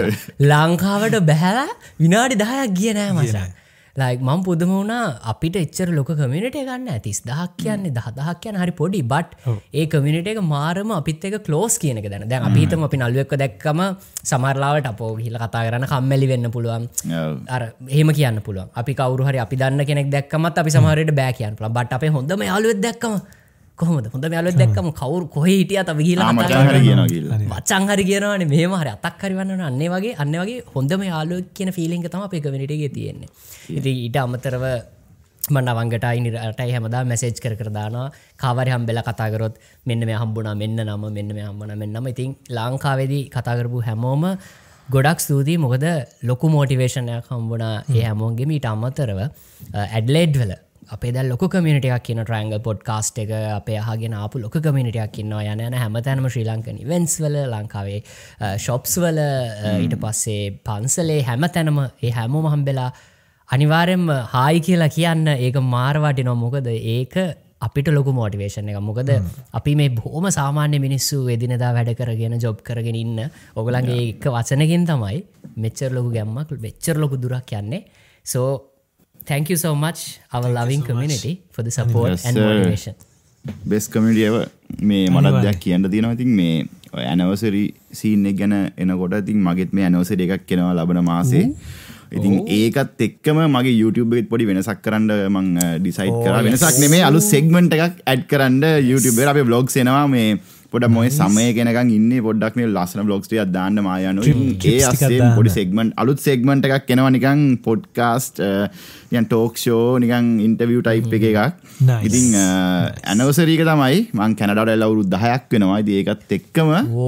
ලංකාවට බහැලා විනාඩි දහයක් ගියේ නෑ මචං. ලයික් මම පුදුම වුණා අපිට එච්චර ලොක කමියුනිටි එකක් නැහැ. තිස් දහයක් කියන්නේ දහදහක් කියන්නේ හරි පොඩි. බට් ඒ කමියුනිටි එක මාරම අපිත් එක්ක ක්ලෝස් කියන එක දැන. දැන් අපි හිතමු අපි නළුවෙක්ව දැක්කම සමහර ලාවට අපෝ ගිහිල්ලා කතා කරන්න කම්මැලි වෙන්න පුළුවන්. අර එහෙම කියන්න පුළුවන්. අපි කවුරු හරි අපි දන්න කෙනෙක් දැක්කමත් අපි සමහර වෙලට බෑ කියන්න පුළුවන්. බට් අපේ හොඳම යාළුවෙක් දැක්කම කොහොමද හොඳම යාළුවෙක් දැක්කම කවුරු කොහේ හිටියත් අපි ගිහිල්ලා කතා කරනවා. මචං හරි කියනවානේ මෙහෙම හරි අතක් හරි වන්නවනේ. අන්න ඒ වගේ අන්න ඒ වගේ හොඳම යාළුවෙක් කියන ෆීලිං එක තමයි අපේ කමියුනිටි එකේ තියෙන්නේ. ඉතින් ඊට අමතරව මම නවංගටයි නිරටයි හැමදාම මැසේජ් කර කර දානවා. කාවරි හම්බෙලා කතා කරොත් මෙන්න මේ හම්බුණා මෙන්න නම මෙන්න මේ හම්බුණා මෙන්න නම. ඉතින් ලංකාවේදී කතා කරපු හැමෝම ගොඩක් ස්තුතියි. මොකද ලොකු මොටිවේෂන් එකක් හම්බුණා ඒ හැමෝගෙම. ඊට අමතරව ඇඩ්ලේඩ් වල අපේ දැන් ලොකු කමියුනිටි එකක් කියන ට්‍රයැන්ගල් පොඩ්කාස්ට් එක අපේ අහගෙන ආපු ලොකු කමියුනිටි එකක් ඉන්නවා. යන යන හැමතැනම ශ්‍රී ලංකන් ඉවෙන්ට්ස් වල ලංකාවේ ෂොප්ස් වල ඊට පස්සේ පන්සලේ හැමතැනම ඒ හැමෝම හම්බෙලා අනිවාර්යෙන්ම හායි කියලා කියන්න ඒක මාර වටිනවා. මොකද ඒක අපිට ලොකු මොටිවේෂන් එකක්. මොකද අපි මේ බොහොම සාමාන්‍ය මිනිස්සු එදිනෙදා වැඩ කරගෙන ජොබ් කරගෙන ඉන්න ඔයගලන්ගේ එක වචනකින් තමයි මෙච්චර ලොකු ගැම්මක් මෙච්චර ලොකු දුරක් යන්නේ. so thank you so much our thank loving so community much. for the support yes, and motivation. best community ever. මේ මනක් දෙයක් කියන්න තියෙනවා. ඉතින් මේ anniversary scene එක ගැන එනකොට ඉතින් මගෙත් මේ anniversary එකක් එනවා ලබන මාසේ. ඉතින් ඒකත් එක්කම මගේ YouTube එකෙත් පොඩි වෙනසක් කරන්න මම ඩිසයිඩ් කරා. වෙනසක් නෙමෙයි අලුත් segment එකක් add කරන්න YouTube එකට. අපේ vlogs එනවා මේ පොඩක් මොයේ සමය කෙනකන් ඉන්නේ පොඩ්ඩක් මේ ලස්සන vlogs ටිකක් දාන්න මායano. ඒ අස්සෙන් පොඩි segment අලුත් segment එකක් එනවා නිකන් podcast නිකන් talk show නිකන් interview type එක එකක්. ඉතින් anniversary එක තමයි මම කැනඩාවට ඇවිල්ලා අවුරුදු දහයක් වෙනවා. ඉතින් ඒකත් එක්කම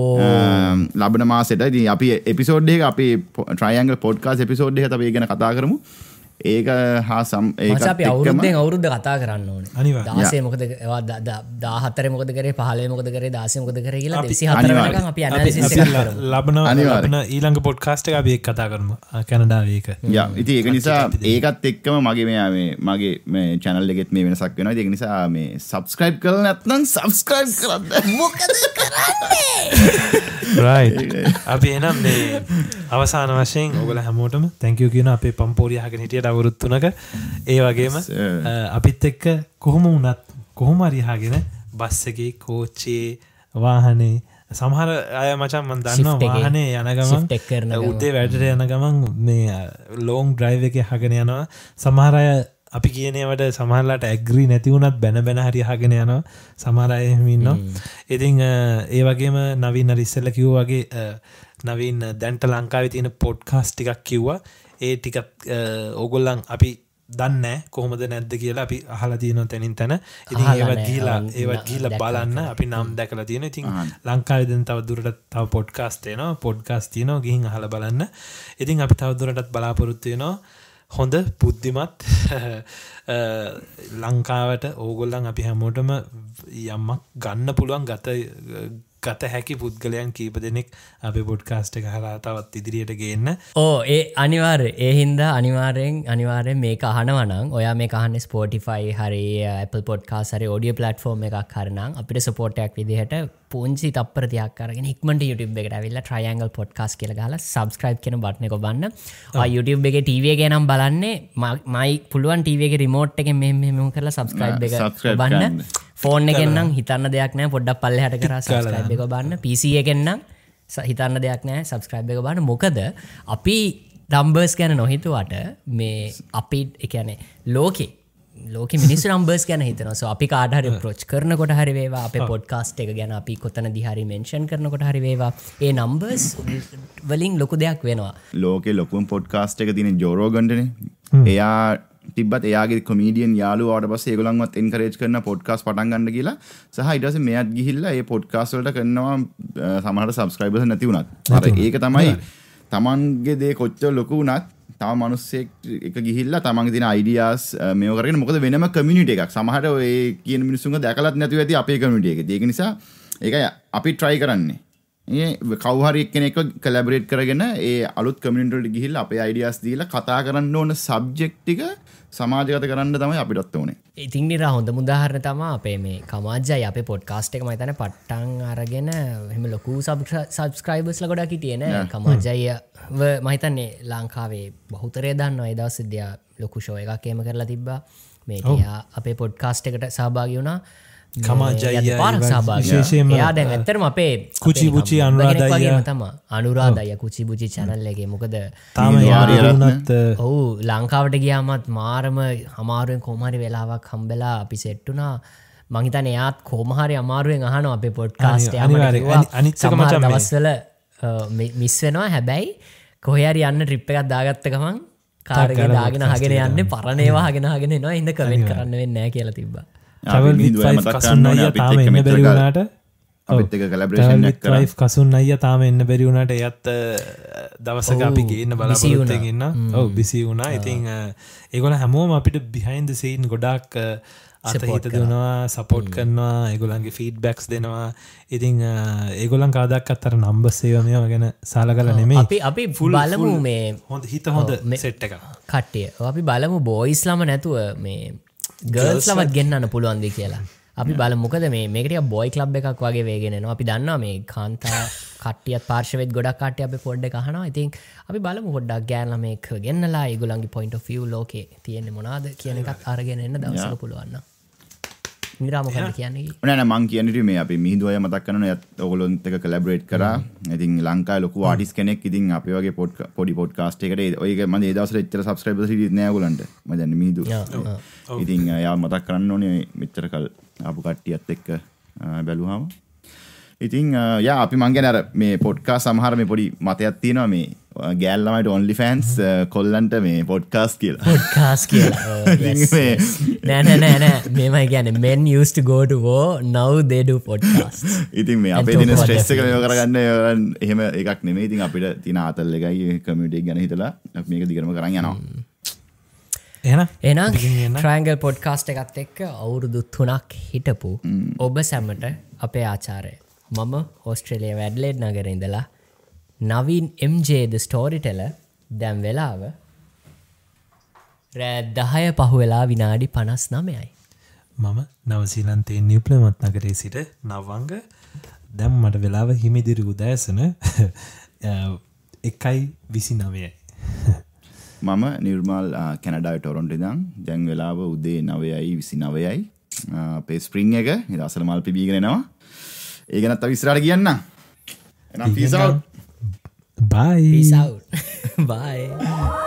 ලබන මාසෙට ඉතින් අපි episode එක අපි triangle podcast episode එකත් අපි ගැන කතා කරමු. ඒක හා සම් ඒකත් අපි අවුරුද්දෙන් අවුරුද්ද කතා කරන්න ඕනේ. දහසේ මොකද දාහතරේ මොකද කරේ පහළොවේ මොකද කරේ දාසේ මොකද කරේ කියලා දෙසිය හතර වෙනකන් අපි ඇනලිසිස් එකක් කරමු. ලබන ලබන ඊළඟ පොඩ්කාස්ට් එක අපි ඒක කතා කරමු කැනඩාවේ ඒක. යා ඉතින් ඒක නිසා ඒකත් එක්කම මගේ මේ මේ මගේ මේ channel එකෙත් මේ වෙනසක් වෙනවා. ඒක නිසා මේ subscribe කරලා නැත්නම් subscribe කරන්න. මොකද කරන්නේ? right. අපි එනම් මේ අවසාන වශයෙන් ඔයගොල්ලෝ හැමෝටම thank you කියන අපේ පම්පෝරිය අහගෙන හිටියට අවුරුදු තුනක ඒ වගේම අපිත් එක්ක කොහොම වුණත් කොහොම හරි අහගෙන බස් එකේ කෝච්චියේ වාහනේ සමහර අය මචං මම දන්නවා වාහනේ යන ගමන් උදේ වැඩට යන ගමන් මේ ලොන්ග් ඩ්‍රයිව් එකේ අහගෙන යනවා. සමහර අය අපි කියනේවට සමහරලාට ඇග්‍රී නැති වුණත් බැන බැන හරි අහගෙන යනවා. සමහර අය එහෙම ඉන්නවා. ඉතින් ඒ වගේම නවීන් අර ඉස්සෙල්ලා කිව්වා වගේ නවීන් දැන්ට ලංකාවේ තියෙන පොඩ්කාස්ට් ටිකක් කිව්වා. ඒ ටිකත් ඕගොල්ලන් අපි දන්නේ කොහොමද නැද්ද කියලා අපි අහලා තියෙනවා තැනින් තැන. ඉතින් ඒවත් ගිහිලා ඒවත් ගිහිලා බලන්න අපි නම් දැකලා තියෙනවා. ඉතින් ලංකාවේ දැන් තව දුරටත් තව පොඩ්කාස්ට් එනවා. පොඩ්කාස්ට් තියෙනවා ගිහින් අහලා බලන්න. ඉතින් අපි තව දුරටත් බලාපොරොත්තු වෙනවා හොඳ බුද්ධිමත් ලංකාවට ඕගොල්ලන් අපි හැමෝටම යම්මක් ගන්න පුළුවන් ගත ගත හැකි පුද්ගලයන් කීප දෙනෙක් අපේ පොඩ්කාස්ට් එක හරහා තවත් ඉදිරියට ගේන්න. ඕ ඒ අනිවාර්ය ඒ හින්දා අනිවාර්යෙන් අනිවාර්යෙන් මේක අහනවා නම් ඔයා මේක අහන්නේ Spotify හරි Apple Podcast හරි audio platform එකක් හරි නම් අපිට support එකක් විදිහට පුංචි තප්පර තියක් අරගෙන ඉක්මනට YouTube එකට ඇවිල්ලා Triangle Podcast කියලා ගහලා subscribe කියන බටන් එක ඔබන්න. ඔයා YouTube එකේ T V එකේ නම් බලන්නේ මයි පුළුවන් T V එකේ remote එකෙන් මෙහෙම මෙහෙම කරලා subscribe එක ඔබන්න. ෆෝන් එකෙන් නම් හිතන්න දෙයක් නැහැ පොඩ්ඩක් පල්ලෙහාට කරා subscribe එක ඔබන්න. P C එකෙන් නම් හිතන්න දෙයක් නැහැ subscribe එක ඔබන්න. මොකද අපි numbers ගැන නොහිතුවට මේ අපි ඒ කියන්නේ ලෝකේ ලෝකෙ මිනිස්සු numbers ගැන හිතනවා. so අපි කාට හරි approach කරනකොට හරි වේවා අපේ podcast එක ගැන අපි කොතනදී හරි mention කරනකොට හරි වේවා ඒ numbers වලින් ලොකු දෙයක් වෙනවා. ලෝකේ ලොකුම podcast එක තියෙන Joe Rogan නේ. එයා තිබ්බත් එයාගේ කොමීඩියන් යාළුවාට පස්සේ ඒගොල්ලන්වත් එන්කරේජ් කරන පොඩ්කාස්ට් පටන් ගන්න කියලා සහ ඊට පස්සේ මෙයාත් ගිහිල්ලා ඒ පොඩ්කාස්ට් වලට කරනවා සමහරට සබ්ස්ක්‍රයිබර්ස් නැති වුණත් අර ඒක තමයි තමන්ගේ දේ කොච්චර ලොකු වුණත් තව මිනිස්සෙක් එක ගිහිල්ලා තමන්ගේ තියෙන අයිඩියාස් මේව කරගෙන මොකද වෙනම කමියුනිටි එකක් සමහරට ඔය කියන මිනිස්සුන්ව දැකලත් නැතුව ඇති අපේ කමියුනිටි එකේ ඒක නිසා ඒකයි අපි try කරන්නේ ඒ කවුරු හරි එක්කෙනෙක්ව කොලැබොරේට් කරගෙන ඒ අලුත් කමියුනිටි වලට ගිහිල්ලා අපේ අයිඩියාස් දීලා කතා කරන්න ඕන සබ්ජෙක්ට් ටික සමාජගත කරන්න තමයි අපිටත් ඕනේ. ඉතින් නිරා හොඳම උදාහරණ තමයි අපේ මේ කමාජ්ජයි අපේ පොඩ්කාස්ට් එක මම හිතන්නේ පට්ටන් අරගෙන එහෙම ලොකු සබ්ස්ක්‍රයිබර්ස්ලා ගොඩක් හිටියේ නෑ. කමාජ්ජයි මම හිතන්නේ ලංකාවේ බහුතරය දන්නවා ඒ දවස්වලදී ලොකු ෂෝ එකක් එහෙම කරලා තිබ්බා. මේ තියා අපේ පොඩ්කාස්ට් එකට සහභාගී වුණා. කමාජය පාරක් සහභාගී එයා දැන් ඇත්තටම අපේ කුචි බුචි අනුරාධය තමයි අනුරාධය කුචි බුචි channel එකේ මොකද තාම යාරියුණත් ඔව් ලංකාවට ගියාමත් මාරම අමාරුවෙන් කොහොම හරි වෙලාවක් හම්බෙලා අපි සෙට් වුණා මං හිතන්නේ එයාත් කොහොම හරි අමාරුවෙන් අහනවා අපේ පොඩ්කාස්ට් එක අනිත් එක මචං දවස්වල මිස් වෙනවා හැබැයි කොහේ හරි යන්න ට්‍රිප් එකක් දාගත්ත ගමන් කාර් එකේ දාගෙන අහගෙන යන්නේ පරණ ඒවා අහගෙන අහගෙන එනවා ඉඳ කමෙන්ට් කරන්න වෙන්නේ නැහැ කියලා තිබ්බා travel with wife කසුන් අයියා තාම එන්න බැරි වුණාට අපිත් එක්ක collaboration එකක් කරා wife කසුන් අයියා තාම එන්න බැරි වුණාට එයත් දවසක අපි ගේන්න බලාපොරොත්තු වෙගෙන ඉන්නා. ඔව් busy වුණා. ඉතින් ඒගොල්ලෝ හැමෝම අපිට behind the scene ගොඩාක් අතහිත දෙනවා සපෝට් කරනවා ඒගොල්ලන්ගේ ෆීඩ්බැක්ස් දෙනවා. ඉතින් ඒගොල්ලන් කවදාකවත් අර නම්බර්ස් ඒවා මේවා ගැන සාලකලා නෙමෙයි. අපි අපි බලමු මේ හොඳ හිත හොඳ සෙට් එකක්. කට්ටිය. අපි බලමු බොයිස් ළම නැතුව මේ ගර්ල්ස් ලමත් ගෙන්න්න පුළුවන්ද කියලා අපි බල මොකද මේ මේකට බොයි ලබ් එකක් වගේ වේගෙනවා අපි දන්නවා මේ කාන්තා කටියත් පාර්ශවෙත් ගොඩක් කටය අප පොඩ්ඩ කහනවා ඉතින් අපි බලමු පොඩ්ඩක් ගෑන්ල මේක ගෙන්න්නලා ඒගුලන්ගේ පොයින්ට ෆිය් ලෝකේ තියෙන්නේ මොනාද කියන එකත් අරගෙන එන්න දවසල පුළුවන්න නිරාමකන්න කියන්නේ නෑ මං කියන්නට මේ අපි මිහිදුවය මතක් කරන යත් ඔගොලොන්ත එක කලබරේට් කරා ඉතින් ලංකා ලොකු ආටිස් කෙනෙක් ඉතින් අපි වගේ පොඩ් පොඩි පොඩ්කාස්ට් එකට ඔයක මම ඒ දවස්වල එච්චර සබ්ස්ක්‍රයිබර්ස් හිටියේ නෑ ඔයගොල්ලන්ට මම දැන් මිහිදු ඉතින් යා මතක් කරන්න ඕනේ මෙච්චර කල් ආපු කට්ටියත් එක්ක බැලුවාම ඉතින් යා අපි මං ගැන අර මේ පොඩ්කාස්ට් සමහර මේ පොඩි මතයක් තියෙනවා මේ ගෑල් ළමයිට only fans කොල්ලන්ට මේ පොඩ්කාස්ට් කියලා පොඩ්කාස්ට් කියලා නෑ නෑ නෑ නෑ මේමයි කියන්නේ men used to go to war now they do podcasts ඉතින් මේ අපේ දින ස්ට්‍රෙස් එක මේව කරගන්න එහෙම එකක් නෙමෙයි ඉතින් අපිට තියෙන ආතල් එකයි කමියුනිටි එක ගැන හිතලා අපි මේක දිගටම කරන් යනවා එහෙනම් ට්‍රයැන්ගල් පොඩ්කාස්ට් එකත් එක්ක අවුරුදු තුනක් හිටපු ඔබ සැමට අපේ ආචාර්ය මම ඕස්ට්‍රේලියාවේ ඇඩ්ලේඩ් නගරේ ඉඳලා Naveen M J the storyteller දැන් වෙලාව රෑ දහය පහු වෙලා විනාඩි පනස් නවයයි මම නවසීලන්තයේ නිව්ප්ලමත් නගරේ සිට නවංග දැන් මට වෙලාව හිමිදිරි උදෑසන එකයි විසි නවයයි මම නිර්මල් කැනඩාවේ ටොරොන්ටෝ ඉඳන් දැන් වෙලාව උදේ නවයයි විසි නවයයි අපේ ස්ප්‍රින්ග් එක ඊට අසල මල් පිබීගෙන එනවා ඒ ගැනත් අපි ඉස්සරහට කියන්න එහෙනම් peace out bye peace out bye